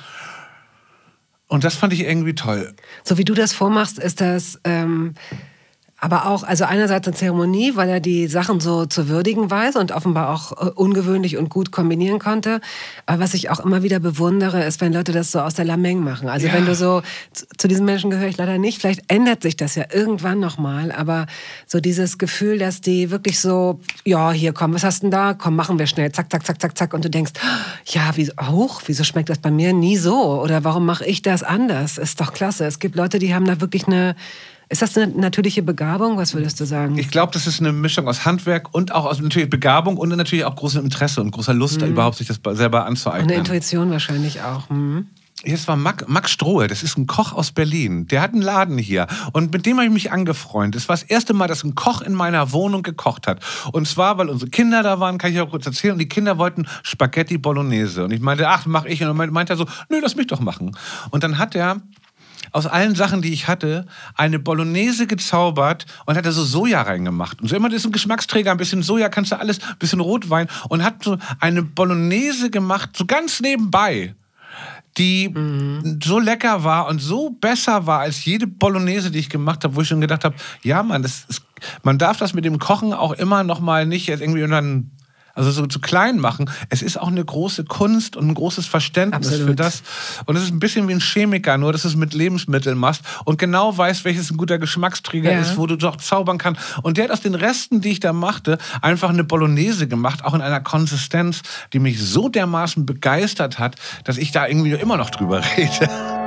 Und das fand ich irgendwie toll. So wie du das vormachst, ist das ähm, aber auch, also einerseits eine Zeremonie, weil er die Sachen so zu würdigen weiß und offenbar auch äh, ungewöhnlich und gut kombinieren konnte. Aber was ich auch immer wieder bewundere, ist, wenn Leute das so aus der Lameng machen. Also ja. wenn du so, zu, zu diesen Menschen gehöre ich leider nicht, vielleicht ändert sich das ja irgendwann nochmal, aber so dieses Gefühl, dass die wirklich so, ja, hier, komm, was hast du denn da? Komm, machen wir schnell, zack, zack, zack, zack, zack. Und du denkst, ja, wie, hoch, wieso schmeckt das bei mir nie so? Oder warum mache ich das anders? Ist doch klasse. Es gibt Leute, die haben da wirklich eine... Ist das eine natürliche Begabung? Was würdest du sagen? Ich glaube, das ist eine Mischung aus Handwerk und auch aus natürlich Begabung und natürlich auch großem Interesse und großer Lust, mhm. da überhaupt sich das selber anzueignen. Und eine Intuition wahrscheinlich auch. Mhm. Jetzt war Max, Max Strohe, das ist ein Koch aus Berlin. Der hat einen Laden hier. Und mit dem habe ich mich angefreundet. Das war das erste Mal, dass ein Koch in meiner Wohnung gekocht hat. Und zwar, weil unsere Kinder da waren, kann ich auch kurz erzählen. Und die Kinder wollten Spaghetti Bolognese. Und ich meinte, ach, mach ich. Und dann meinte er so, nö, lass mich doch machen. Und dann hat er aus allen Sachen, die ich hatte, eine Bolognese gezaubert und hat da so Soja reingemacht. Und so immer, das ist ein Geschmacksträger, ein bisschen Soja, kannst du alles, ein bisschen Rotwein. Und hat so eine Bolognese gemacht, so ganz nebenbei, die mhm. so lecker war und so besser war als jede Bolognese, die ich gemacht habe, wo ich schon gedacht habe, ja, Mann, das ist, man darf das mit dem Kochen auch immer noch mal nicht jetzt irgendwie unter einen Also so zu klein machen. Es ist auch eine große Kunst und ein großes Verständnis Absolut. Für das. Und es ist ein bisschen wie ein Chemiker, nur dass du es mit Lebensmitteln machst und genau weißt, welches ein guter Geschmacksträger ja. ist, wo du doch zaubern kannst. Und der hat aus den Resten, die ich da machte, einfach eine Bolognese gemacht, auch in einer Konsistenz, die mich so dermaßen begeistert hat, dass ich da irgendwie immer noch drüber rede.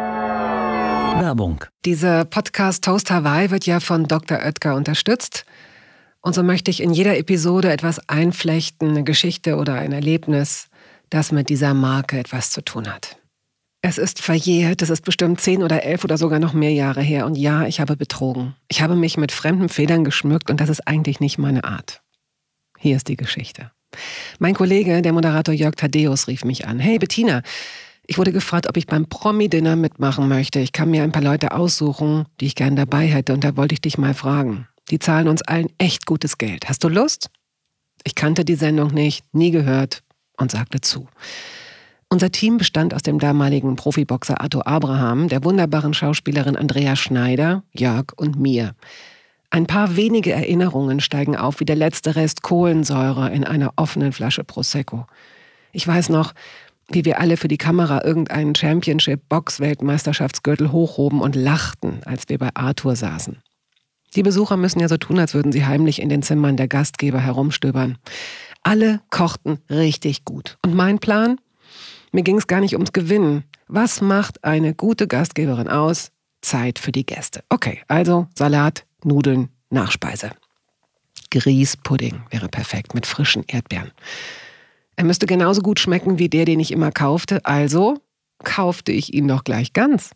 Werbung. Dieser Podcast Toast Hawaii wird ja von Doktor Oetker unterstützt. Und so möchte ich in jeder Episode etwas einflechten, eine Geschichte oder ein Erlebnis, das mit dieser Marke etwas zu tun hat. Es ist verjährt, es ist bestimmt zehn oder elf oder sogar noch mehr Jahre her. Und ja, ich habe betrogen. Ich habe mich mit fremden Federn geschmückt und das ist eigentlich nicht meine Art. Hier ist die Geschichte. Mein Kollege, der Moderator Jörg Thaddeus, rief mich an. Hey Bettina, ich wurde gefragt, ob ich beim Promi-Dinner mitmachen möchte. Ich kann mir ein paar Leute aussuchen, die ich gern dabei hätte und da wollte ich dich mal fragen. Die zahlen uns allen echt gutes Geld. Hast du Lust? Ich kannte die Sendung nicht, nie gehört und sagte zu. Unser Team bestand aus dem damaligen Profiboxer Arthur Abraham, der wunderbaren Schauspielerin Andrea Schneider, Jörg und mir. Ein paar wenige Erinnerungen steigen auf wie der letzte Rest Kohlensäure in einer offenen Flasche Prosecco. Ich weiß noch, wie wir alle für die Kamera irgendeinen Championship-Box-Weltmeisterschaftsgürtel hochhoben und lachten, als wir bei Arthur saßen. Die Besucher müssen ja so tun, als würden sie heimlich in den Zimmern der Gastgeber herumstöbern. Alle kochten richtig gut. Und mein Plan? Mir ging es gar nicht ums Gewinnen. Was macht eine gute Gastgeberin aus? Zeit für die Gäste. Okay, also Salat, Nudeln, Nachspeise. Grießpudding wäre perfekt mit frischen Erdbeeren. Er müsste genauso gut schmecken wie der, den ich immer kaufte. Also kaufte ich ihn doch gleich ganz.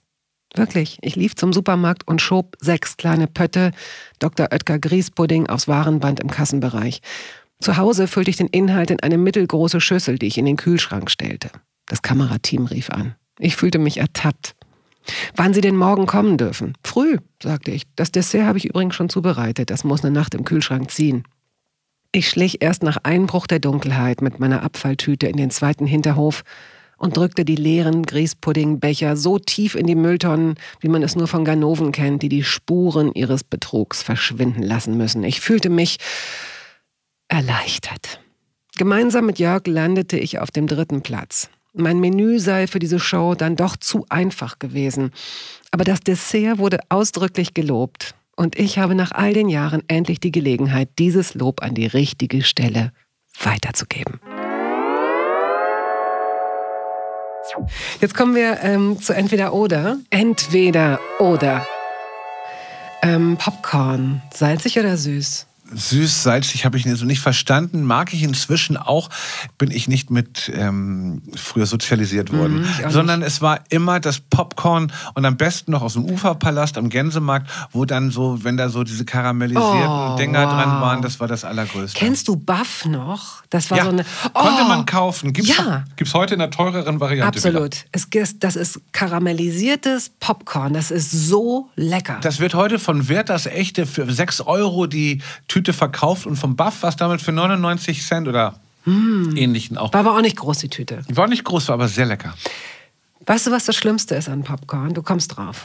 Wirklich. Ich lief zum Supermarkt und schob sechs kleine Pötte Doktor Oetker Grießpudding aufs Warenband im Kassenbereich. Zu Hause füllte ich den Inhalt in eine mittelgroße Schüssel, die ich in den Kühlschrank stellte. Das Kamerateam rief an. Ich fühlte mich ertappt. Wann Sie denn morgen kommen dürfen? Früh, sagte ich. Das Dessert habe ich übrigens schon zubereitet. Das muss eine Nacht im Kühlschrank ziehen. Ich schlich erst nach Einbruch der Dunkelheit mit meiner Abfalltüte in den zweiten Hinterhof und drückte die leeren Grießpuddingbecher so tief in die Mülltonnen, wie man es nur von Ganoven kennt, die die Spuren ihres Betrugs verschwinden lassen müssen. Ich fühlte mich erleichtert. Gemeinsam mit Jörg landete ich auf dem dritten Platz. Mein Menü sei für diese Show dann doch zu einfach gewesen. Aber das Dessert wurde ausdrücklich gelobt. Und ich habe nach all den Jahren endlich die Gelegenheit, dieses Lob an die richtige Stelle weiterzugeben. Jetzt kommen wir ähm, zu Entweder oder. Entweder oder. Ähm, Popcorn, salzig oder süß? Süß, salzig habe ich so nicht verstanden. Mag ich inzwischen auch. Bin ich nicht mit ähm, früher sozialisiert worden. Mhm, sondern nicht. Es war immer das Popcorn und am besten noch aus dem Uferpalast am Gänsemarkt, wo dann so, wenn da so diese karamellisierten oh, Dinger wow. dran waren, das war das Allergrößte. Kennst du Buff noch? Das war ja, so eine. Oh, konnte man kaufen. Gibt's, ja. gibt's heute in einer teureren Variante. Absolut. Es, das ist karamellisiertes Popcorn. Das ist so lecker. Das wird heute von Werthers Echte für sechs Euro die Tüte verkauft und vom Buff war es damals für neunundneunzig Cent oder mm. ähnlichen auch. War aber auch nicht groß, die Tüte. War nicht groß, war aber sehr lecker. Weißt du, was das Schlimmste ist an Popcorn? Du kommst drauf.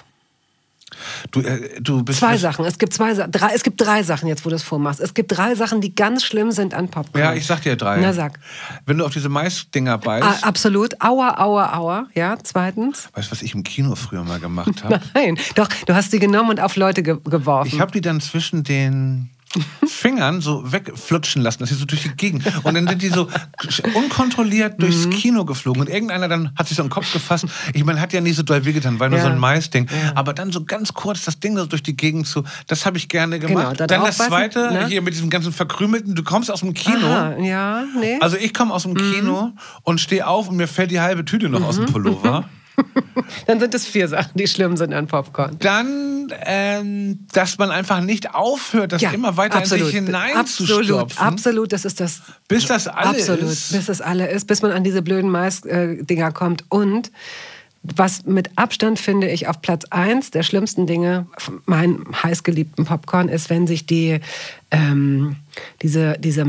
Du, äh, du bist zwei Sachen. Es gibt zwei, drei, es gibt drei Sachen jetzt, wo du das vormachst. Es gibt drei Sachen, die ganz schlimm sind an Popcorn. Ja, ich sag dir drei. Na, sag. Wenn du auf diese Maisdinger beißt. Ah, absolut. Aua, aua, aua. Ja, zweitens. Weißt du, was ich im Kino früher mal gemacht habe? Nein, doch. Du hast die genommen und auf Leute ge- geworfen. Ich habe die dann zwischen den Fingern so wegflutschen lassen, dass sie so durch die Gegend. Und dann sind die so unkontrolliert durchs Kino geflogen. Und irgendeiner dann hat sich so einen Kopf gefasst. Ich meine, hat ja nie so doll wehgetan, weil nur ja. so ein Maisding. Ja. Aber dann so ganz kurz das Ding so durch die Gegend zu, das habe ich gerne gemacht. Genau, dann das zweite, ne? Hier mit diesem ganzen verkrümelten, du kommst aus dem Kino. Aha, ja, nee. Also ich komme aus dem mhm. Kino und stehe auf und mir fällt die halbe Tüte noch mhm. aus dem Pullover. Dann sind es vier Sachen, die schlimm sind an Popcorn. Dann, ähm, dass man einfach nicht aufhört, das ja, immer weiter absolut. in sich hineinzustopfen. Absolut, absolut, das ist das. Bis das alle absolut, ist. Bis das alle ist, bis man an diese blöden Mais-Dinger kommt. Und was mit Abstand, finde ich, auf Platz eins der schlimmsten Dinge, mein heißgeliebten Popcorn, ist, wenn sich die, ähm, diese, diese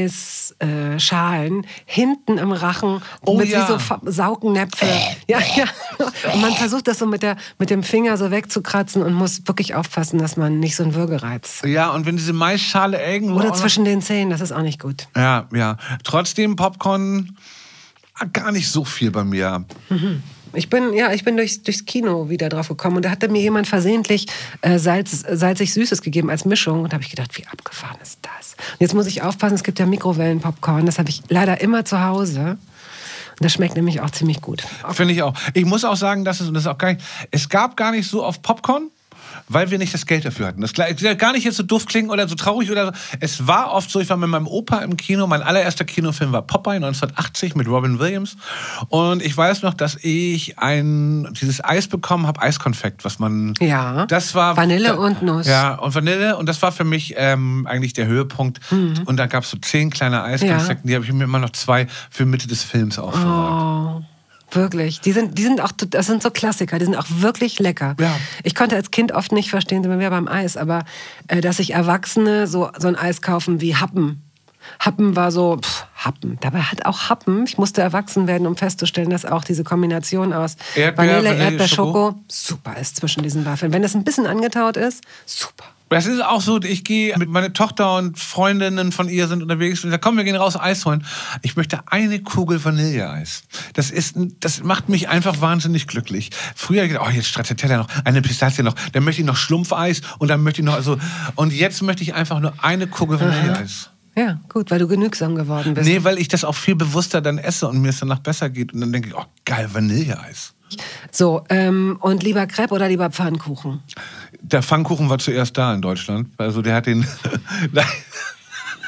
Mais-Schalen äh, hinten im Rachen oh, mit ja. wie so Saugnäpfe. Ja, ja. Und man versucht das so mit, der, mit dem Finger so wegzukratzen und muss wirklich aufpassen, dass man nicht so einen Würgereiz. Ja, und wenn diese Maisschale irgendwo. Oder zwischen den Zähnen, das ist auch nicht gut. Ja, ja. Trotzdem Popcorn gar nicht so viel bei mir. Mhm. Ich bin, ja, ich bin durchs, durchs Kino wieder drauf gekommen und da hatte mir jemand versehentlich äh, Salz, salzig-süßes gegeben als Mischung und da habe ich gedacht, wie abgefahren ist das? Und jetzt muss ich aufpassen, es gibt ja Mikrowellenpopcorn, das habe ich leider immer zu Hause. Und das schmeckt nämlich auch ziemlich gut. Finde ich auch. Ich muss auch sagen, dass es, und das ist auch gar nicht, es gab gar nicht so oft Popcorn, weil wir nicht das Geld dafür hatten. Das soll gar nicht jetzt so doof klingen oder so traurig oder so. Es war oft so, ich war mit meinem Opa im Kino, mein allererster Kinofilm war Popeye neunzehnhundertachtzig mit Robin Williams und ich weiß noch, dass ich ein, dieses Eis bekommen habe, Eiskonfekt, was man... Ja, das war, Vanille da, und Nuss. Ja, und Vanille und das war für mich ähm, eigentlich der Höhepunkt. Mhm. Und da gab es so zehn kleine Eiskonfekten, ja. Die habe ich mir immer noch zwei für Mitte des Films aufbewahrt. Oh. Wirklich. Die sind, die sind auch, das sind so Klassiker, die sind auch wirklich lecker. Ja. Ich konnte als Kind oft nicht verstehen, sind wir wieder beim Eis, aber äh, dass sich Erwachsene so, so ein Eis kaufen wie Happen. Happen war so, pff, Happen. Dabei hat auch Happen, ich musste erwachsen werden, um festzustellen, dass auch diese Kombination aus Erdbeer, Vanille, Vanille, Erdbeer, Schoko, Schoko super ist zwischen diesen Waffeln. Wenn das ein bisschen angetaut ist, super. Das ist auch so, ich gehe mit meiner Tochter und Freundinnen von ihr sind unterwegs und sagen, komm, wir gehen raus Eis holen. Ich möchte eine Kugel Vanilleeis. Das ist, das macht mich einfach wahnsinnig glücklich. Früher gedacht, oh, jetzt Stracciatella noch, eine Pistazie noch, dann möchte ich noch Schlumpfeis und dann möchte ich noch, also, und jetzt möchte ich einfach nur eine Kugel Vanilleeis. Ja, gut, weil du genügsam geworden bist. Nee, weil ich das auch viel bewusster dann esse und mir es danach besser geht und dann denke ich, oh, geil, Vanilleeis. So, ähm, und lieber Crepe oder lieber Pfannkuchen? Der Pfannkuchen war zuerst da in Deutschland. Also der hat den...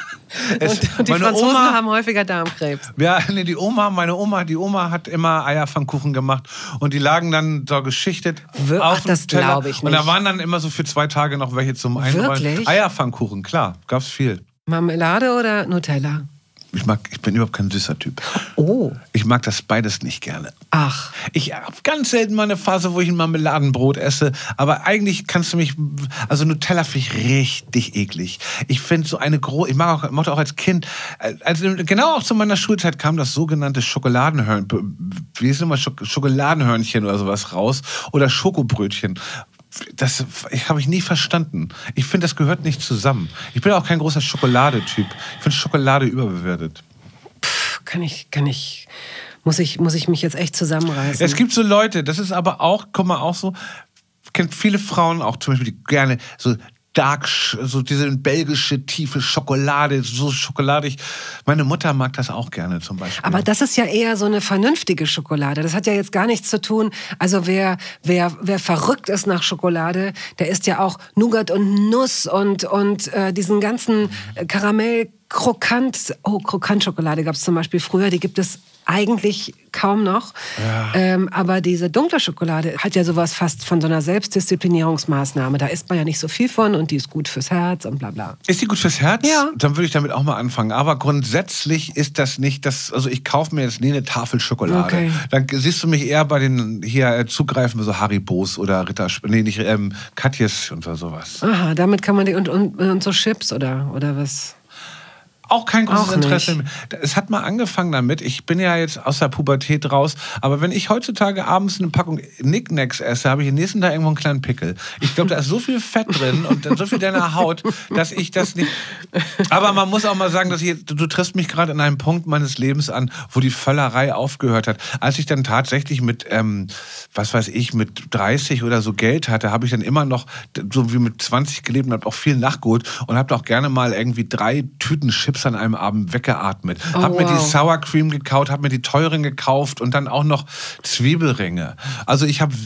Es, und, und die meine Franzosen Oma, haben häufiger Darmkrebs. Ja, nee, die Oma, meine Oma, die Oma hat immer Eierpfannkuchen gemacht und die lagen dann so geschichtet Wir, auf ach, das dem Teller. glaube ich nicht. Und da waren dann immer so für zwei Tage noch welche zum Einrollen. Wirklich? Eierpfannkuchen, klar, gab's viel. Marmelade oder Nutella? Ich, mag, ich bin überhaupt kein süßer Typ. Oh. Ich mag das beides nicht gerne. Ach. Ich habe ganz selten mal eine Phase, wo ich ein Marmeladenbrot esse. Aber eigentlich kannst du mich... Also Nutella finde ich richtig eklig. Ich finde so eine große... Ich mag auch, mochte auch als Kind... Also genau auch zu meiner Schulzeit kam das sogenannte Schokoladenhörnchen... Wie ist immer? Schokoladenhörnchen oder sowas raus. Oder Schokobrötchen. Das habe ich nie verstanden. Ich finde, das gehört nicht zusammen. Ich bin auch kein großer Schokoladetyp. Ich finde Schokolade überbewertet. Pff, kann ich, kann ich, muss ich, muss ich mich jetzt echt zusammenreißen. Es gibt so Leute, das ist aber auch, guck mal, auch so, kennt viele Frauen auch zum Beispiel, die gerne so Dark, so diese belgische tiefe Schokolade, so schokoladig. Meine Mutter mag das auch gerne zum Beispiel. Aber das ist ja eher so eine vernünftige Schokolade. Das hat ja jetzt gar nichts zu tun. Also wer, wer, wer verrückt ist nach Schokolade, der isst ja auch Nougat und Nuss und, und äh, diesen ganzen Karamell, Krokant, oh, Krokantschokolade gab es zum Beispiel früher, die gibt es eigentlich kaum noch. Ja. Ähm, aber diese dunkle Schokolade hat ja sowas fast von so einer Selbstdisziplinierungsmaßnahme. Da isst man ja nicht so viel von und die ist gut fürs Herz und bla bla. Ist die gut fürs Herz? Ja. Dann würde ich damit auch mal anfangen. Aber grundsätzlich ist das nicht das, also ich kaufe mir jetzt nie eine Tafel Schokolade. Okay. Dann siehst du mich eher bei den hier äh, zugreifen, so Haribos oder Ritter, nee, nicht ähm, Katjes und sowas. Aha, damit kann man die, und, und, und so Chips oder, oder was? Auch kein großes auch Interesse. Es hat mal angefangen damit, ich bin ja jetzt aus der Pubertät raus, aber wenn ich heutzutage abends eine Packung Knickknacks esse, habe ich den nächsten Tag irgendwo einen kleinen Pickel. Ich glaube, da ist so viel Fett drin und so viel deiner Haut, dass ich das nicht... Aber man muss auch mal sagen, dass ich, du triffst mich gerade in einem Punkt meines Lebens an, wo die Völlerei aufgehört hat. Als ich dann tatsächlich mit, ähm, was weiß ich, mit dreißig oder so Geld hatte, habe ich dann immer noch, so wie mit zwanzig gelebt und habe auch viel nachgeholt und habe auch gerne mal irgendwie drei Tüten Chips an einem Abend weggeatmet. Oh, hab wow. mir die Sour Cream gekaut, hab mir die teuren gekauft und dann auch noch Zwiebelringe. Also ich habe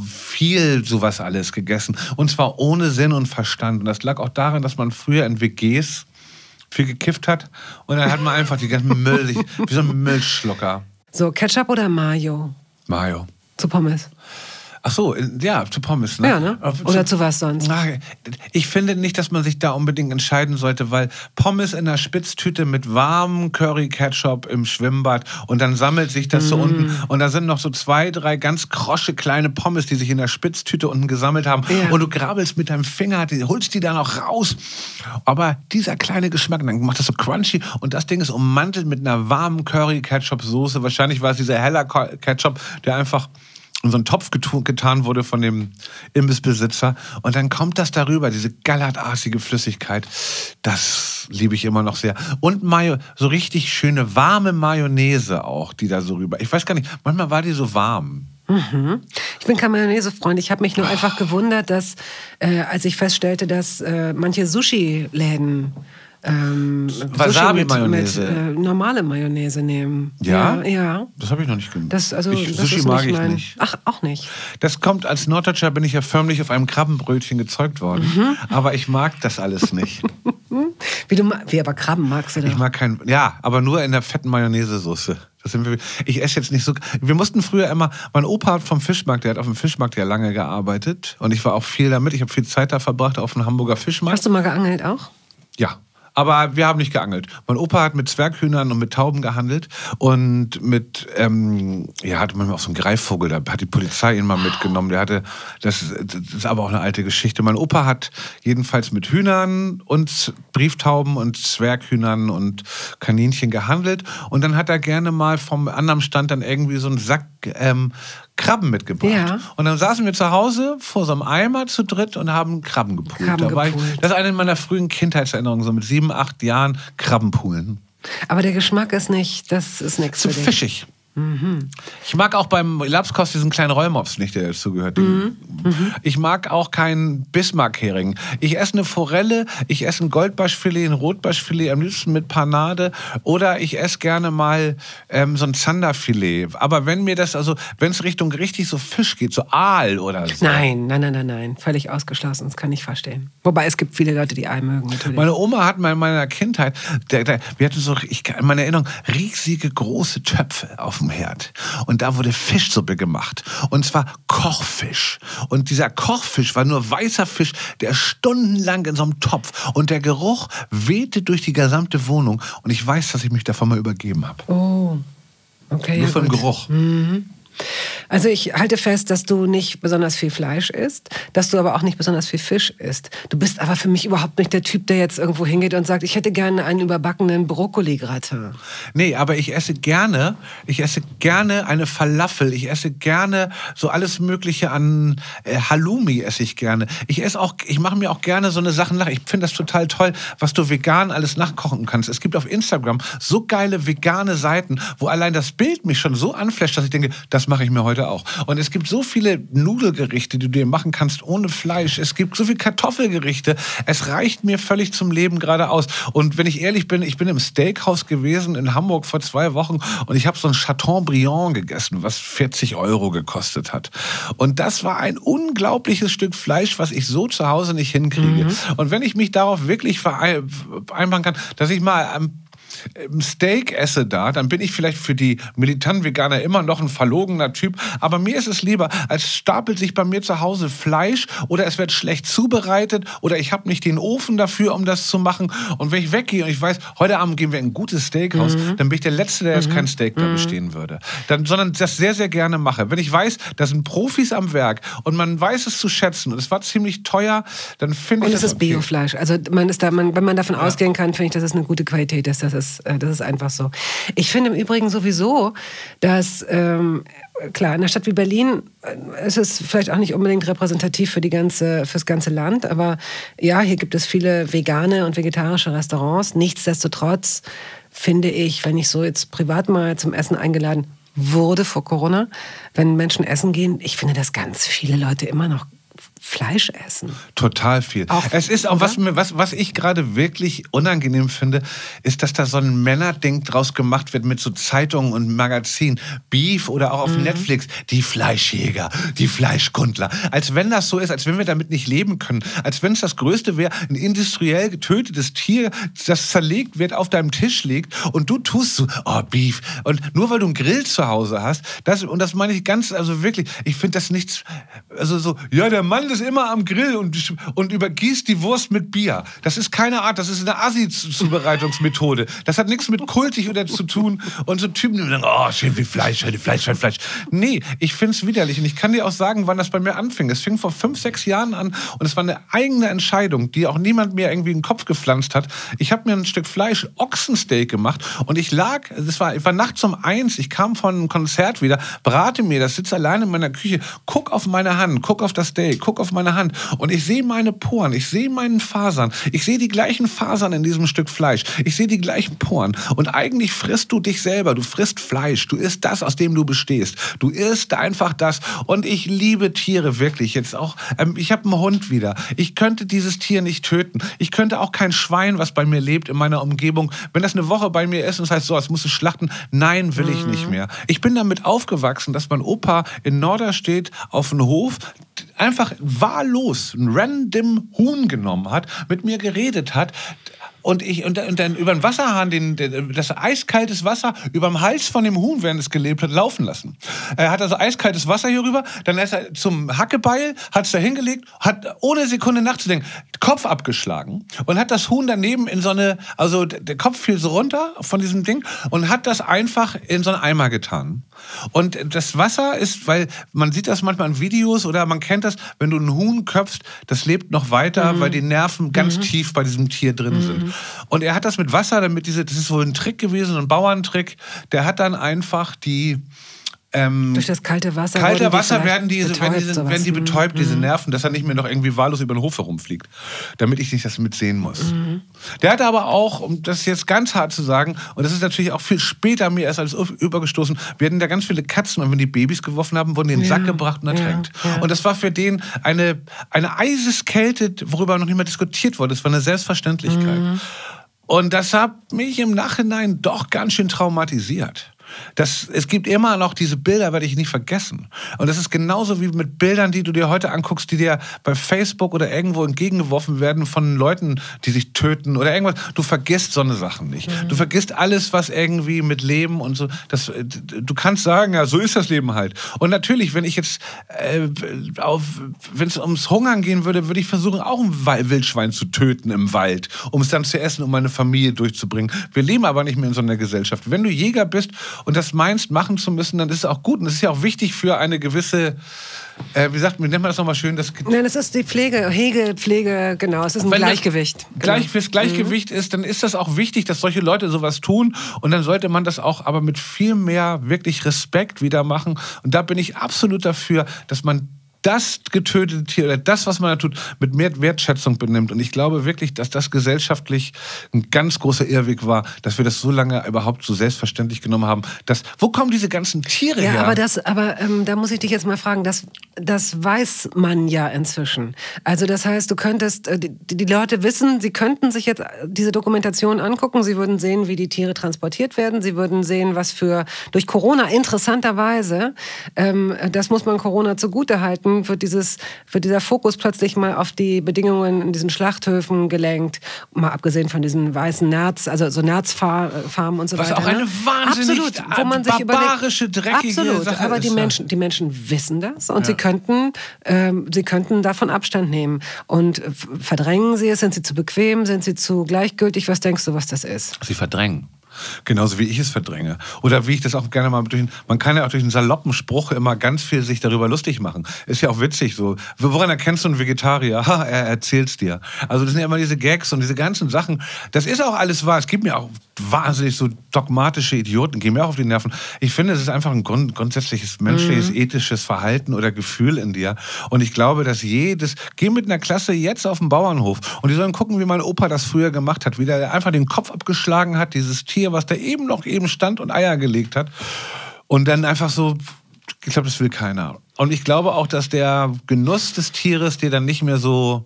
viel sowas alles gegessen. Und zwar ohne Sinn und Verstand. Und das lag auch daran, dass man früher in W Gs viel gekifft hat. Und dann hat man einfach die ganzen Müll, wie so ein Müllschlucker. So, Ketchup oder Mayo? Mayo. Zu Pommes. Ach so, ja, zu Pommes, ne? Ja, ne? Oder zu, zu was sonst? Ich finde nicht, dass man sich da unbedingt entscheiden sollte, weil Pommes in einer Spitztüte mit warmem Curry-Ketchup im Schwimmbad und dann sammelt sich das mm. so unten und da sind noch so zwei, drei ganz krosche kleine Pommes, die sich in der Spitztüte unten gesammelt haben ja. und du grabbelst mit deinem Finger, die, holst die dann auch raus. Aber dieser kleine Geschmack, dann macht das so crunchy und das Ding ist ummantelt mit einer warmen Curry-Ketchup-Soße. Wahrscheinlich war es dieser heller Ketchup, der einfach in so einen Topf getan wurde von dem Imbissbesitzer. Und dann kommt das darüber, diese gallertartige Flüssigkeit. Das liebe ich immer noch sehr. Und Mayo, so richtig schöne, warme Mayonnaise auch, die da so rüber. Ich weiß gar nicht, manchmal war die so warm. Mhm. Ich bin kein Mayonnaise-Freund. Ich habe mich nur einfach gewundert, dass, äh, als ich feststellte, dass äh, manche Sushi-Läden Ähm, Wasabi-Mayonnaise. Äh, normale Mayonnaise nehmen. Ja? Ja. ja. Das habe ich noch nicht gemacht. Das, also, ich, das Sushi ist mag nicht ich mein... nicht. Ach, auch nicht. Das kommt, als Norddeutscher bin ich ja förmlich auf einem Krabbenbrötchen gezeugt worden. Mhm. Aber ich mag das alles nicht. wie, du, wie aber Krabben magst du doch? Ich mag kein... Ja, aber nur in der fetten Mayonnaise-Soße. Das sind wir, ich esse jetzt nicht so... Wir mussten früher immer... Mein Opa hat vom Fischmarkt, der hat auf dem Fischmarkt ja lange gearbeitet. Und ich war auch viel damit. Ich habe viel Zeit da verbracht auf dem Hamburger Fischmarkt. Hast du mal geangelt auch? Ja. Aber wir haben nicht geangelt. Mein Opa hat mit Zwerghühnern und mit Tauben gehandelt und mit, ähm, ja, hatte manchmal auch so einen Greifvogel, da hat die Polizei ihn mal mitgenommen. Der hatte, das, das ist aber auch eine alte Geschichte. Mein Opa hat jedenfalls mit Hühnern und Brieftauben und Zwerghühnern und Kaninchen gehandelt und dann hat er gerne mal vom anderen Stand dann irgendwie so einen Sack ähm, Krabben mitgebracht. Ja. Und dann saßen wir zu Hause vor so einem Eimer zu dritt und haben Krabben gepult. Krabben da war ich, gepult. Das ist eine meiner frühen Kindheitserinnerungen, so mit sieben, acht Jahren Krabbenpoolen. Aber der Geschmack ist nicht, das ist nichts Zu für dich. fischig. Mhm. Ich mag auch beim Lapskost diesen kleinen Rollmops nicht, der dazugehört. Mhm. Mhm. Ich mag auch keinen Bismarck-Hering. Ich esse eine Forelle, ich esse ein Goldbarschfilet, ein Rotbarschfilet, am liebsten mit Panade. Oder ich esse gerne mal ähm, so ein Zanderfilet. Aber wenn mir das, also wenn es Richtung richtig so Fisch geht, so Aal oder so. Nein, nein, nein, nein, nein. Völlig ausgeschlossen, das kann ich verstehen. Wobei es gibt viele Leute, die Aal mögen, natürlich. Meine Oma hat mal in meiner Kindheit, der, der, wir hatten so, ich, in meiner Erinnerung, riesige große Töpfe auf dem Herd. Und da wurde Fischsuppe gemacht. Und zwar Kochfisch. Und dieser Kochfisch war nur weißer Fisch, der stundenlang in so einem Topf. Und der Geruch wehte durch die gesamte Wohnung. Und ich weiß, dass ich mich davon mal übergeben habe. Oh, okay. Nur ja, vom gut. Geruch. Mhm. Also ich halte fest, dass du nicht besonders viel Fleisch isst, dass du aber auch nicht besonders viel Fisch isst. Du bist aber für mich überhaupt nicht der Typ, der jetzt irgendwo hingeht und sagt, ich hätte gerne einen überbackenen Brokkoli-Gratin. Nee, aber ich esse gerne, ich esse gerne eine Falafel, ich esse gerne so alles Mögliche an äh, Halloumi esse ich gerne. Ich esse auch, ich mache mir auch gerne so eine Sachen nach. Ich finde das total toll, was du vegan alles nachkochen kannst. Es gibt auf Instagram so geile vegane Seiten, wo allein das Bild mich schon so anflasht, dass ich denke, das mache ich mir heute auch. Und es gibt so viele Nudelgerichte, die du dir machen kannst ohne Fleisch. Es gibt so viele Kartoffelgerichte. Es reicht mir völlig zum Leben gerade aus. Und wenn ich ehrlich bin, ich bin im Steakhouse gewesen in Hamburg vor zwei Wochen und ich habe so ein Chateaubriand gegessen, was vierzig Euro gekostet hat. Und das war ein unglaubliches Stück Fleisch, was ich so zu Hause nicht hinkriege. Mhm. Und wenn ich mich darauf wirklich vereinbaren kann, dass ich mal am Steak esse da, dann bin ich vielleicht für die militanten Veganer immer noch ein verlogener Typ. Aber mir ist es lieber, als stapelt sich bei mir zu Hause Fleisch oder es wird schlecht zubereitet oder ich habe nicht den Ofen dafür, um das zu machen. Und wenn ich weggehe und ich weiß, heute Abend gehen wir in ein gutes Steakhouse, mhm. dann bin ich der Letzte, der jetzt mhm. kein Steak da bestehen würde. Dann, sondern das sehr, sehr gerne mache. Wenn ich weiß, da sind Profis am Werk und man weiß es zu schätzen und es war ziemlich teuer, dann finde ich das. Und es ist okay. Biofleisch. Also man ist da, man, wenn man davon ja. ausgehen kann, finde ich, dass es eine gute Qualität ist. Das ist Das ist einfach so. Ich finde im Übrigen sowieso, dass, ähm, klar, in einer Stadt wie Berlin äh, ist es vielleicht auch nicht unbedingt repräsentativ für die ganze, fürs ganze Land, aber ja, hier gibt es viele vegane und vegetarische Restaurants. Nichtsdestotrotz finde ich, wenn ich so jetzt privat mal zum Essen eingeladen wurde vor Corona, wenn Menschen essen gehen, ich finde, dass ganz viele Leute immer noch Fleisch essen. Total viel. Auch, es ist auch, was, was, was ich gerade wirklich unangenehm finde, ist, dass da so ein Männerding draus gemacht wird mit so Zeitungen und Magazinen. Beef oder auch auf mhm. Netflix. Die Fleischjäger, die Fleischkundler. Als wenn das so ist, als wenn wir damit nicht leben können. Als wenn es das Größte wäre, ein industriell getötetes Tier, das zerlegt wird, auf deinem Tisch liegt und du tust so, oh, Beef. Und nur weil du einen Grill zu Hause hast, das, und das meine ich ganz, also wirklich, ich finde das nichts, also so, ja, der Mann ist immer am Grill und, und übergießt die Wurst mit Bier. Das ist keine Art, das ist eine Assi-Zubereitungsmethode. Das hat nichts mit kultig oder zu tun. Und so Typen, die sagen, oh, schön viel Fleisch, schön Fleisch, schön Fleisch. Nee, ich finde es widerlich. Und ich kann dir auch sagen, wann das bei mir anfing. Es fing vor fünf, sechs Jahren an und es war eine eigene Entscheidung, die auch niemand mir irgendwie in den Kopf gepflanzt hat. Ich habe mir ein Stück Fleisch, Ochsensteak gemacht und ich lag, das war, ich war nachts um eins, ich kam von einem Konzert wieder, brate mir das, sitze alleine in meiner Küche, guck auf meine Hand, guck auf das Steak, guck auf meine Hand und ich sehe meine Poren, ich sehe meinen Fasern, ich sehe die gleichen Fasern in diesem Stück Fleisch, ich sehe die gleichen Poren und eigentlich frisst du dich selber, du frisst Fleisch, du isst das, aus dem du bestehst, du isst einfach das und ich liebe Tiere wirklich jetzt auch, ähm, ich habe einen Hund wieder, ich könnte dieses Tier nicht töten, ich könnte auch kein Schwein, was bei mir lebt in meiner Umgebung, wenn das eine Woche bei mir ist und das heißt so, das musst du schlachten, nein, will ich nicht mehr. Ich bin damit aufgewachsen, dass mein Opa in Norderstedt auf dem Hof einfach wahllos ein random Huhn genommen hat, mit mir geredet hat und ich und, und dann über den Wasserhahn den, das eiskaltes Wasser über dem Hals von dem Huhn, während es gelebt hat, laufen lassen. Er hat also eiskaltes Wasser hier rüber, dann ist er zum Hackebeil, hat es da hingelegt, hat ohne Sekunde nachzudenken Kopf abgeschlagen und hat das Huhn daneben in so eine, also der Kopf fiel so runter von diesem Ding und hat das einfach in so einen Eimer getan. Und das Wasser ist, weil man sieht das manchmal in Videos oder man kennt das, wenn du ein Huhn köpfst, das lebt noch weiter, mhm. weil die Nerven ganz mhm. tief bei diesem Tier drin mhm. sind. Und er hat das mit Wasser, damit diese, das ist wohl ein Trick gewesen, ein Bauerntrick, der hat dann einfach die Ähm, Durch das kalte Wasser. Kalter Wasser werden die, betäubt, werden, diese, werden die betäubt, mhm. diese Nerven, dass er nicht mehr noch irgendwie wahllos über den Hof herumfliegt, damit ich nicht das mitsehen muss. Mhm. Der hat aber auch, um das jetzt ganz hart zu sagen, und das ist natürlich auch viel später mir erst als übergestoßen, wir hatten da ganz viele Katzen und wenn die Babys geworfen haben, wurden die in den ja. Sack gebracht und ertränkt. Ja. Ja. Und das war für den eine, eine Eiseskälte, worüber noch nicht mehr diskutiert wurde. Das war eine Selbstverständlichkeit. Mhm. Und das hat mich im Nachhinein doch ganz schön traumatisiert. Das, es gibt immer noch diese Bilder, werde ich nicht vergessen. Und das ist genauso wie mit Bildern, die du dir heute anguckst, die dir bei Facebook oder irgendwo entgegengeworfen werden von Leuten, die sich töten oder irgendwas. Du vergisst so eine Sachen nicht. Mhm. Du vergisst alles, was irgendwie mit Leben und so. Das, du kannst sagen, ja, so ist das Leben halt. Und natürlich, wenn ich jetzt, äh, auf, wenn es ums Hungern gehen würde, würde ich versuchen, auch ein Wildschwein zu töten im Wald, um es dann zu essen, um meine Familie durchzubringen. Wir leben aber nicht mehr in so einer Gesellschaft. Wenn du Jäger bist und das meinst, machen zu müssen, dann ist es auch gut. Und das ist ja auch wichtig für eine gewisse, äh, wie sagt man, nennt man das nochmal schön? Das Nein, es ist die Pflege, Hege, Pflege, genau. Es ist ein Wenn Gleichgewicht. Gleich, genau. Fürs Gleichgewicht mhm. ist, dann ist das auch wichtig, dass solche Leute sowas tun. Und dann sollte man das auch aber mit viel mehr wirklich Respekt wieder machen. Und da bin ich absolut dafür, dass man das getötete Tier oder das, was man da tut, mit mehr Wertschätzung benimmt. Und ich glaube wirklich, dass das gesellschaftlich ein ganz großer Irrweg war, dass wir das so lange überhaupt so selbstverständlich genommen haben. Dass, wo kommen diese ganzen Tiere ja, her? Aber, das, aber ähm, da muss ich dich jetzt mal fragen, das, das weiß man ja inzwischen. Also das heißt, du könntest, äh, die, die Leute wissen, sie könnten sich jetzt diese Dokumentation angucken, sie würden sehen, wie die Tiere transportiert werden, sie würden sehen, was für, durch Corona interessanterweise, ähm, das muss man Corona zugutehalten, wird, dieses, wird dieser Fokus plötzlich mal auf die Bedingungen in diesen Schlachthöfen gelenkt. Mal abgesehen von diesen weißen Nerz, also so Nerzfarmen und so was weiter. Was auch eine ne? wahnsinnig absolut, wo man sich barbarische, überlegt, dreckige absolut, Sache aber ist. die Menschen, die Menschen wissen das und ja. sie, könnten, ähm, sie könnten davon Abstand nehmen. Und verdrängen sie es? Sind sie zu bequem? Sind sie zu gleichgültig? Was denkst du, was das ist? Sie verdrängen. Genauso wie ich es verdränge. Oder wie ich das auch gerne mal durch, man kann ja auch durch einen saloppen Spruch immer ganz viel sich darüber lustig machen. Ist ja auch witzig so. Woran erkennst du einen Vegetarier? Ha, er erzähl's dir. Also das sind ja immer diese Gags und diese ganzen Sachen. Das ist auch alles wahr. Es gibt mir auch wahnsinnig so dogmatische Idioten, gehen mir auch auf die Nerven. Ich finde, es ist einfach ein grund, grundsätzliches menschliches, mhm. ethisches Verhalten oder Gefühl in dir. Und ich glaube, dass jedes, geh mit einer Klasse jetzt auf den Bauernhof und die sollen gucken, wie mein Opa das früher gemacht hat, wie der einfach den Kopf abgeschlagen hat, dieses Tier, was da eben noch eben stand und Eier gelegt hat. Und dann einfach so, ich glaube, das will keiner. Und ich glaube auch, dass der Genuss des Tieres dir dann nicht mehr so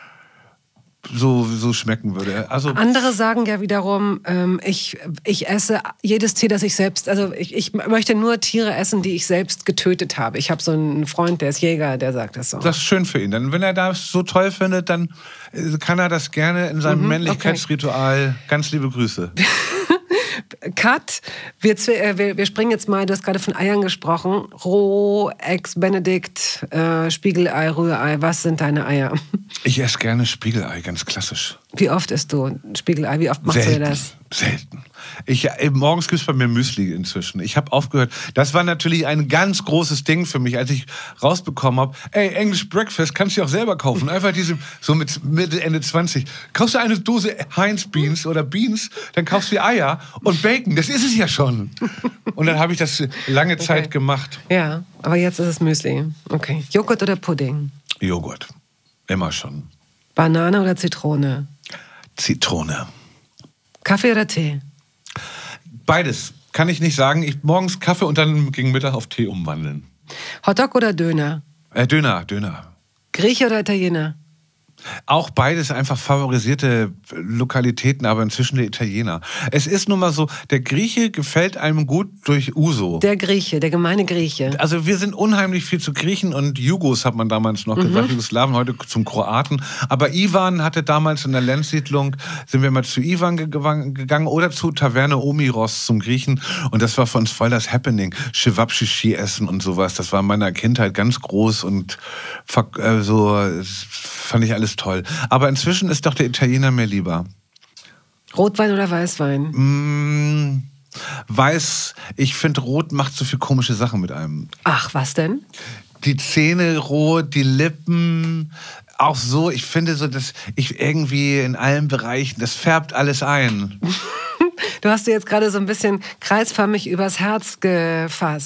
So, so schmecken würde. Also andere sagen ja wiederum, ähm, ich, ich esse jedes Tier, das ich selbst, also ich, ich möchte nur Tiere essen, die ich selbst getötet habe. Ich habe so einen Freund, der ist Jäger, der sagt das so. Das ist schön für ihn. Denn wenn er das so toll findet, dann kann er das gerne in seinem mhm, Männlichkeitsritual. Okay. Ganz liebe Grüße. Cut. Wir, wir, wir springen jetzt mal, du hast gerade von Eiern gesprochen. Roh, Ex Benedict, äh, Spiegelei, Rührei. Was sind deine Eier? Ich esse gerne Spiegelei, ganz klassisch. Wie oft isst du Spiegelei? Wie oft machst selten, du das? Selten. Ich, morgens gibt es bei mir Müsli inzwischen. Ich habe aufgehört. Das war natürlich ein ganz großes Ding für mich, als ich rausbekommen habe, ey, English Breakfast kannst du auch selber kaufen. Einfach diese, so mit Mitte, Ende zwanzig. Kaufst du eine Dose Heinz Beans oder Beans, dann kaufst du Eier und Bacon. Das ist es ja schon. Und dann habe ich das lange okay. Zeit gemacht. Ja, aber jetzt ist es Müsli. Okay. Joghurt oder Pudding? Joghurt. Immer schon. Banane oder Zitrone? Zitrone. Kaffee oder Tee? Beides. Kann ich nicht sagen. Ich morgens Kaffee und dann gegen Mittag auf Tee umwandeln. Hotdog oder Döner? Äh, Döner, Döner. Grieche oder Italiener? Auch beides einfach favorisierte Lokalitäten, aber inzwischen der Italiener. Es ist nun mal so, der Grieche gefällt einem gut durch Uso. Der Grieche, der gemeine Grieche. Also wir sind unheimlich viel zu Griechen und Jugos hat man damals noch mhm. gesagt, Jugoslawen, heute zum Kroaten. Aber Ivan hatte damals in der Lenzsiedlung, sind wir mal zu Ivan gegangen oder zu Taverne Omiros zum Griechen. Und das war für uns voll das Happening. Cevapcici essen und sowas. Das war in meiner Kindheit ganz groß und äh, so fand ich alles toll. Aber inzwischen ist doch der Italiener mir lieber. Rotwein oder Weißwein? Mmh, Weiß, ich finde, Rot macht so viel komische Sachen mit einem. Ach, was denn? Die Zähne rot, die Lippen, auch so. Ich finde so, dass ich irgendwie in allen Bereichen, das färbt alles ein. Du hast dir jetzt gerade so ein bisschen kreisförmig übers Herz gefasst.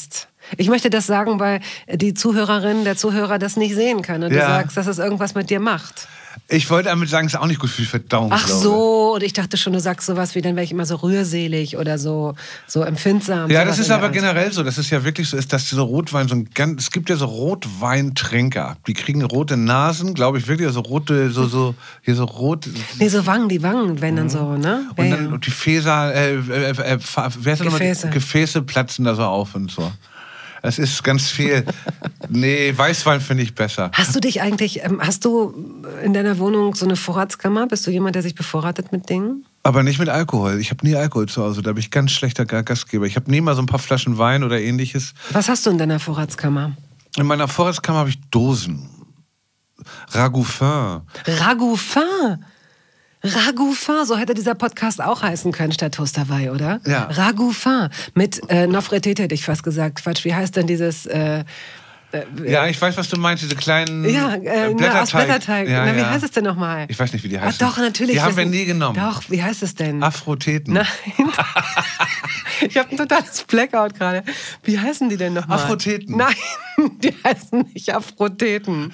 Ich möchte das sagen, weil die Zuhörerin, der Zuhörer das nicht sehen kann. Und Ja. du sagst, dass es irgendwas mit dir macht. Ich wollte damit sagen, es ist auch nicht gut für die Verdauung. Ach glaube. so, und ich dachte schon, du sagst sowas wie, dann wäre ich immer so rührselig oder so, so empfindsam. Ja, sowas das ist in der aber Art. generell so. Das ist ja wirklich so, ist, dass diese Rotwein so ein ganz, es gibt ja so Rotweintrinker. Die kriegen rote Nasen, glaube ich, wirklich, so rote, so, so, hier so rot. Nee, so Wangen, die Wangen, wenn dann so, ne? Und Ja, dann ja. und die Fäser, äh, äh, äh, Fa- wer ist das nochmal? Gefäße. Gefäße platzen da so auf und so. Es ist ganz viel. Nee, Weißwein finde ich besser. Hast du dich eigentlich, ähm, hast du in deiner Wohnung so eine Vorratskammer? Bist du jemand, der sich bevorratet mit Dingen? Aber nicht mit Alkohol. Ich habe nie Alkohol zu Hause. Da bin ich ganz schlechter Ga- Gastgeber. Ich habe nie mal so ein paar Flaschen Wein oder ähnliches. Was hast du in deiner Vorratskammer? In meiner Vorratskammer habe ich Dosen. Ragoufin. Ragoufin. Ragoufin, so hätte dieser Podcast auch heißen können statt Toasterwei, oder? Ja. Ragoufin. Mit äh, Nofretete hätte ich fast gesagt. Quatsch, wie heißt denn dieses... Äh, Ja, ich weiß, was du meinst. Diese kleinen ja, äh, na, aus Blätterteig. Ja, na, wie ja. heißt es denn nochmal? Ich weiß nicht, wie die Ah, heißen. doch, natürlich. Die haben wir wissen- nie genommen. Doch, wie heißt es denn? Aphroditen. Nein. Ich habe ein totales Blackout gerade. Wie heißen die denn nochmal? Aphroditen. Nein, die heißen nicht Aphroditen.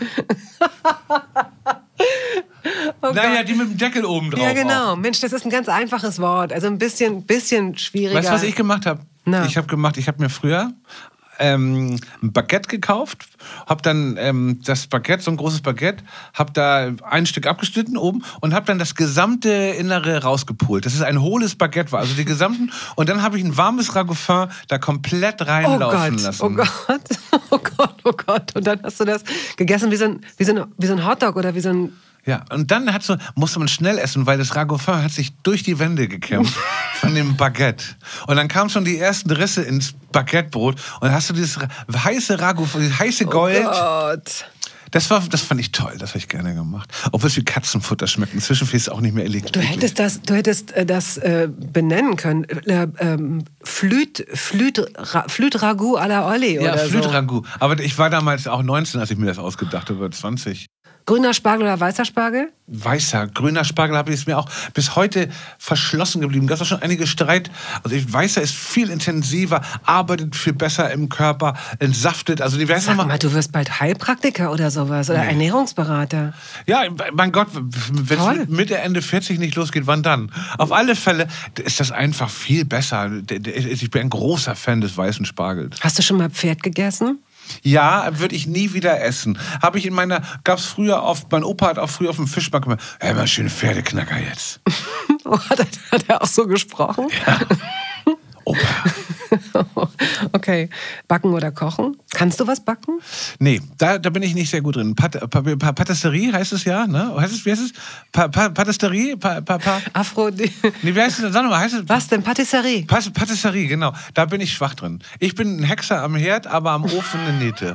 Oh Naja, Gott. die mit dem Deckel oben drauf. Ja, genau. Auch. Mensch, das ist ein ganz einfaches Wort. Also ein bisschen, bisschen schwieriger. Weißt du, was ich gemacht habe? Na. Ich habe gemacht, ich habe mir früher ähm, ein Baguette gekauft, habe dann ähm, das Baguette, so ein großes Baguette, habe da ein Stück abgeschnitten oben und habe dann das gesamte Innere rausgepult. Das ist ein hohles Baguette war, also die gesamten. Und dann habe ich ein warmes Ragoufin da komplett Oh reinlaufen Gott, lassen. oh Gott, oh Gott, oh Gott. Und dann hast du das gegessen wie so ein, wie so ein, wie so ein Hotdog oder wie so ein... Ja, und dann hat so, musste man schnell essen, weil das Ragoufin hat sich durch die Wände gekämpft von dem Baguette. Und dann kamen schon die ersten Risse ins Baguettebrot und dann hast du dieses heiße Ragoufin, dieses heiße Gold. Oh Gott. Das war, das fand ich toll, das habe ich gerne gemacht. Obwohl es wie Katzenfutter schmeckt. Inzwischen finde ich es auch nicht mehr eklig. Du hättest das, du hättest äh, das äh, benennen können. Äh, ähm, Flüt, Flüt, Ra, Flüt Ragout à la Olli Ja, oder so. Flütragout. Aber ich war damals auch neunzehn, als ich mir das ausgedacht habe, zwanzig. Grüner Spargel oder weißer Spargel? Weißer, grüner Spargel habe ich es mir auch bis heute verschlossen geblieben. Gab es schon einige Streit. Also ich, weißer ist viel intensiver, arbeitet viel besser im Körper, entsaftet. Also die weiß Sag noch mal, du wirst bald Heilpraktiker oder sowas oder Ernährungsberater. Ja, mein Gott, wenn Toll. es Mitte, Ende vierzig nicht losgeht, wann dann? Auf alle Fälle ist das einfach viel besser. Ich bin ein großer Fan des weißen Spargels. Hast du schon mal Pferd gegessen? Ja, würde ich nie wieder essen. Habe ich in meiner, gab es früher oft, mein Opa hat auch früher auf dem Fischmarkt gemacht, hey, mal schön Pferdeknacker jetzt. Oh, hat, er, hat er auch so gesprochen? Ja. Opa. Okay. Backen oder kochen? Kannst du was backen? Nee, da, da bin ich nicht sehr gut drin. Pat, pa, pa, Patisserie heißt es ja, ne? Heißt es, wie heißt es? Pa, pa, Patisserie? Pa, pa, pa. Afro... Nee, wie heißt es? Sag mal, heißt es? Was denn? Patisserie? Pas- Patisserie, genau. Da bin ich schwach drin. Ich bin ein Hexer am Herd, aber am Ofen eine Niete.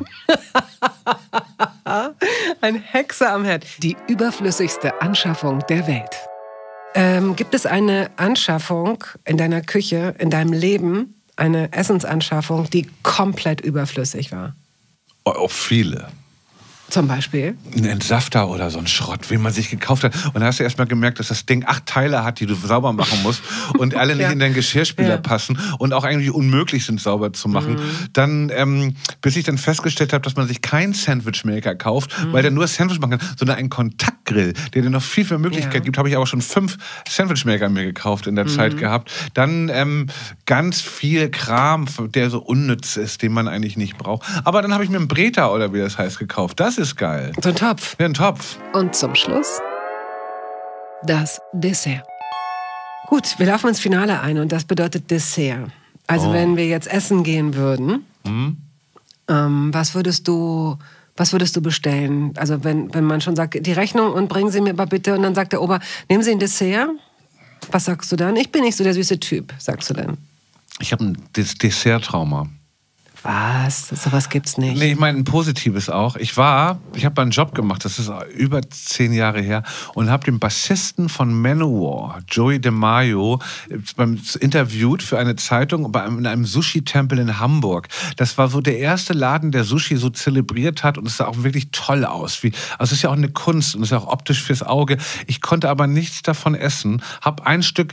Ein Hexer am Herd. Die überflüssigste Anschaffung der Welt. Ähm, gibt es eine Anschaffung in deiner Küche, in deinem Leben, eine Essensanschaffung, die komplett überflüssig war? Oh, oh, viele. Zum Beispiel? Ein Entsafter oder so ein Schrott, den man sich gekauft hat. Und dann hast du erst mal gemerkt, dass das Ding acht Teile hat, die du sauber machen musst und alle nicht Ja. in deinen Geschirrspüler Ja. passen und auch eigentlich unmöglich sind, sauber zu machen. Mhm. Dann, ähm, bis ich dann festgestellt habe, dass man sich keinen Sandwichmaker kauft, Mhm. weil der nur Sandwich machen kann, sondern einen Kontaktgrill, der dir noch viel, viel Möglichkeit Ja. gibt. Habe ich aber schon fünf Sandwichmaker mir gekauft in der Mhm. Zeit gehabt. Dann ähm, ganz viel Kram, der so unnütz ist, den man eigentlich nicht braucht. Aber dann habe ich mir einen Breta oder wie das heißt gekauft. Das ist geil. So ein Topf. Ja, ein Topf. Und zum Schluss das Dessert. Gut, wir laufen ins Finale ein und das bedeutet Dessert. Also Oh. wenn wir jetzt essen gehen würden, Hm? ähm, was würdest du, was würdest du bestellen? Also wenn, wenn man schon sagt, die Rechnung und bringen Sie mir mal bitte und dann sagt der Ober, nehmen Sie ein Dessert? Was sagst du dann? Ich bin nicht so der süße Typ, sagst du dann. Ich habe ein Des- Dessert-Trauma. Was? Sowas gibt's nicht. Nee, ich meine ein positives auch. Ich war, ich habe mal einen Job gemacht, das ist über zehn Jahre her, und habe den Bassisten von Manowar, Joey DeMaio, beim, interviewt für eine Zeitung bei einem, in einem Sushi-Tempel in Hamburg. Das war so der erste Laden, der Sushi so zelebriert hat, und es sah auch wirklich toll aus. Wie, also es ist ja auch eine Kunst und es ist auch optisch fürs Auge. Ich konnte aber nichts davon essen, habe ein Stück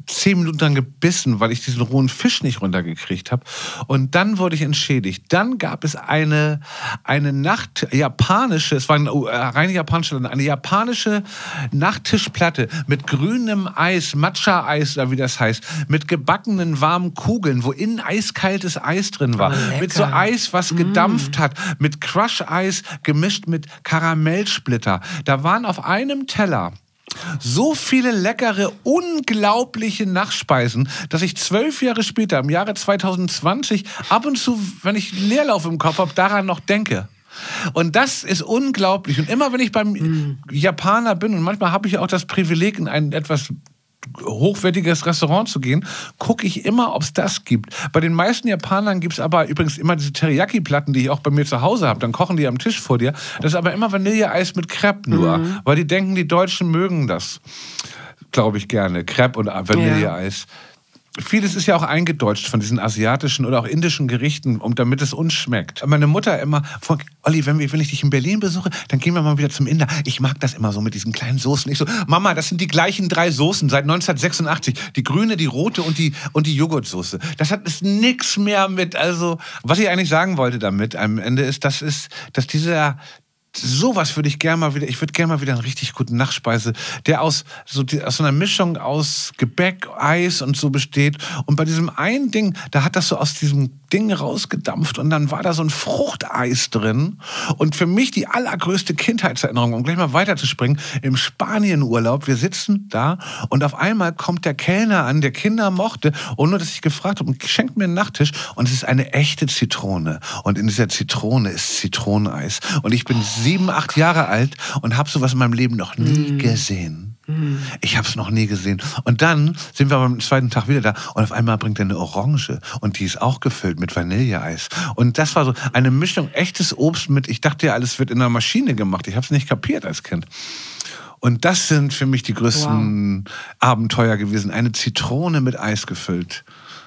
zehn Minuten lang gebissen, weil ich diesen rohen Fisch nicht runtergekriegt habe. Und dann wurde ich entschädigt. Dann gab es eine, eine Nacht, japanische, es war eine reine japanische, eine japanische Nachttischplatte mit grünem Eis, Matcha-Eis oder wie das heißt, mit gebackenen warmen Kugeln, wo innen eiskaltes Eis drin war. Oh, mit so Eis, was gedampft mm. hat, mit Crush-Eis gemischt mit Karamellsplitter. Da waren auf einem Teller so viele leckere, unglaubliche Nachspeisen, dass ich zwölf Jahre später, im Jahre zwanzig zwanzig, ab und zu, wenn ich Leerlauf im Kopf habe, daran noch denke. Und das ist unglaublich. Und immer, wenn ich beim mm. Japaner bin, und manchmal habe ich auch das Privileg, in ein etwas hochwertiges Restaurant zu gehen, gucke ich immer, ob es das gibt. Bei den meisten Japanern gibt es aber übrigens immer diese Teriyaki-Platten, die ich auch bei mir zu Hause habe. Dann kochen die am Tisch vor dir. Das ist aber immer Vanilleeis mit Crepe nur, mhm. weil die denken, die Deutschen mögen das. Glaube ich gerne. Crepe und Vanilleeis. Ja. Vieles ist ja auch eingedeutscht von diesen asiatischen oder auch indischen Gerichten, um, damit es uns schmeckt. Meine Mutter immer, Olli, wenn, wir, wenn ich dich in Berlin besuche, dann gehen wir mal wieder zum Inder. Ich mag das immer so mit diesen kleinen Soßen. Ich so, Mama, das sind die gleichen drei Soßen seit neunzehnhundertsechsundachtzig. Die grüne, die rote und die, und die Joghurtsoße. Das hat ist nix mehr mit, also, was ich eigentlich sagen wollte damit am Ende ist, das ist, dass dieser, sowas würde ich gerne mal wieder, ich würde gerne mal wieder einen richtig guten Nachspeise, der aus so, die, aus so einer Mischung aus Gebäck, Eis und so besteht. Und bei diesem einen Ding, da hat das so aus diesem Ding rausgedampft und dann war da so ein Fruchteis drin. Und für mich die allergrößte Kindheitserinnerung, um gleich mal weiterzuspringen, im Spanienurlaub, wir sitzen da und auf einmal kommt der Kellner an, der Kinder mochte, ohne dass ich gefragt habe, und schenkt mir einen Nachtisch und es ist eine echte Zitrone. Und in dieser Zitrone ist Zitroneneis. Und ich bin sieben, acht Jahre alt und habe sowas in meinem Leben noch nie mm. gesehen. Ich habe es noch nie gesehen. Und dann sind wir am zweiten Tag wieder da und auf einmal bringt er eine Orange und die ist auch gefüllt mit Vanilleeis. Und das war so eine Mischung echtes Obst mit, ich dachte ja, alles wird in einer Maschine gemacht. Ich habe es nicht kapiert als Kind. Und das sind für mich die größten wow. Abenteuer gewesen. Eine Zitrone mit Eis gefüllt.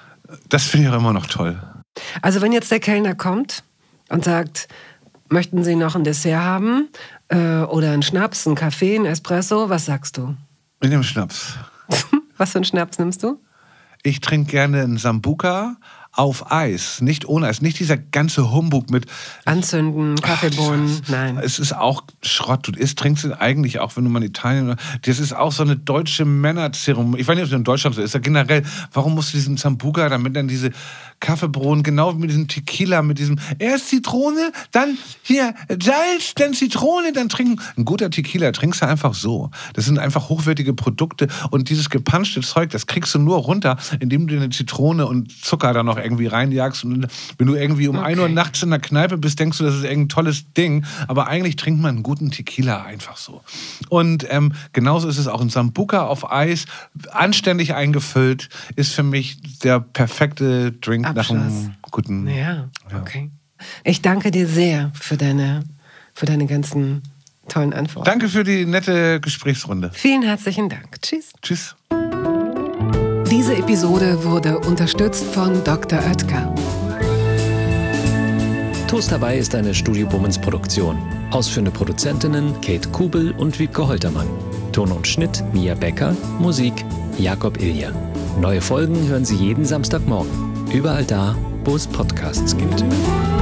Das finde ich auch immer noch toll. Also wenn jetzt der Kellner kommt und sagt, möchten Sie noch ein Dessert haben? Äh, oder einen Schnaps, einen Kaffee, einen Espresso? Was sagst du? Ich nehme Schnaps. Was für einen Schnaps nimmst du? Ich trinke gerne einen Sambuca auf Eis, nicht ohne Eis, nicht dieser ganze Humbug mit Anzünden, Kaffeebohnen, ach, nein. Es ist auch Schrott. Du isst, trinkst eigentlich auch, wenn du mal in Italien, das ist auch so eine deutsche Männerzeremonie. Ich weiß nicht, ob es in Deutschland so ist, ja generell, warum musst du diesen Sambuca, damit dann diese Kaffeebohnen, genau mit diesem Tequila, mit diesem erst Zitrone, dann hier Salz, dann Zitrone, dann trinken. Ein guter Tequila trinkst du einfach so. Das sind einfach hochwertige Produkte und dieses gepanschte Zeug, das kriegst du nur runter, indem du eine Zitrone und Zucker da noch irgendwie reinjagst. Und wenn du irgendwie um okay. ein Uhr nachts in der Kneipe bist, denkst du, das ist irgendein tolles Ding. Aber eigentlich trinkt man einen guten Tequila einfach so. Und ähm, genauso ist es auch ein Sambuca auf Eis, anständig eingefüllt, ist für mich der perfekte Drink Abschluss. Nach einem guten... Ja, okay. Ja. Ich danke dir sehr für deine, für deine ganzen tollen Antworten. Danke für die nette Gesprächsrunde. Vielen herzlichen Dank. Tschüss. Tschüss. Diese Episode wurde unterstützt von Doktor Oetker. Toast dabei ist eine Studio Bummens Produktion. Ausführende Produzentinnen Kate Kubel und Wiebke Holtermann. Ton und Schnitt Mia Becker. Musik Jakob Ilja. Neue Folgen hören Sie jeden Samstagmorgen. Überall da, wo es Podcasts gibt.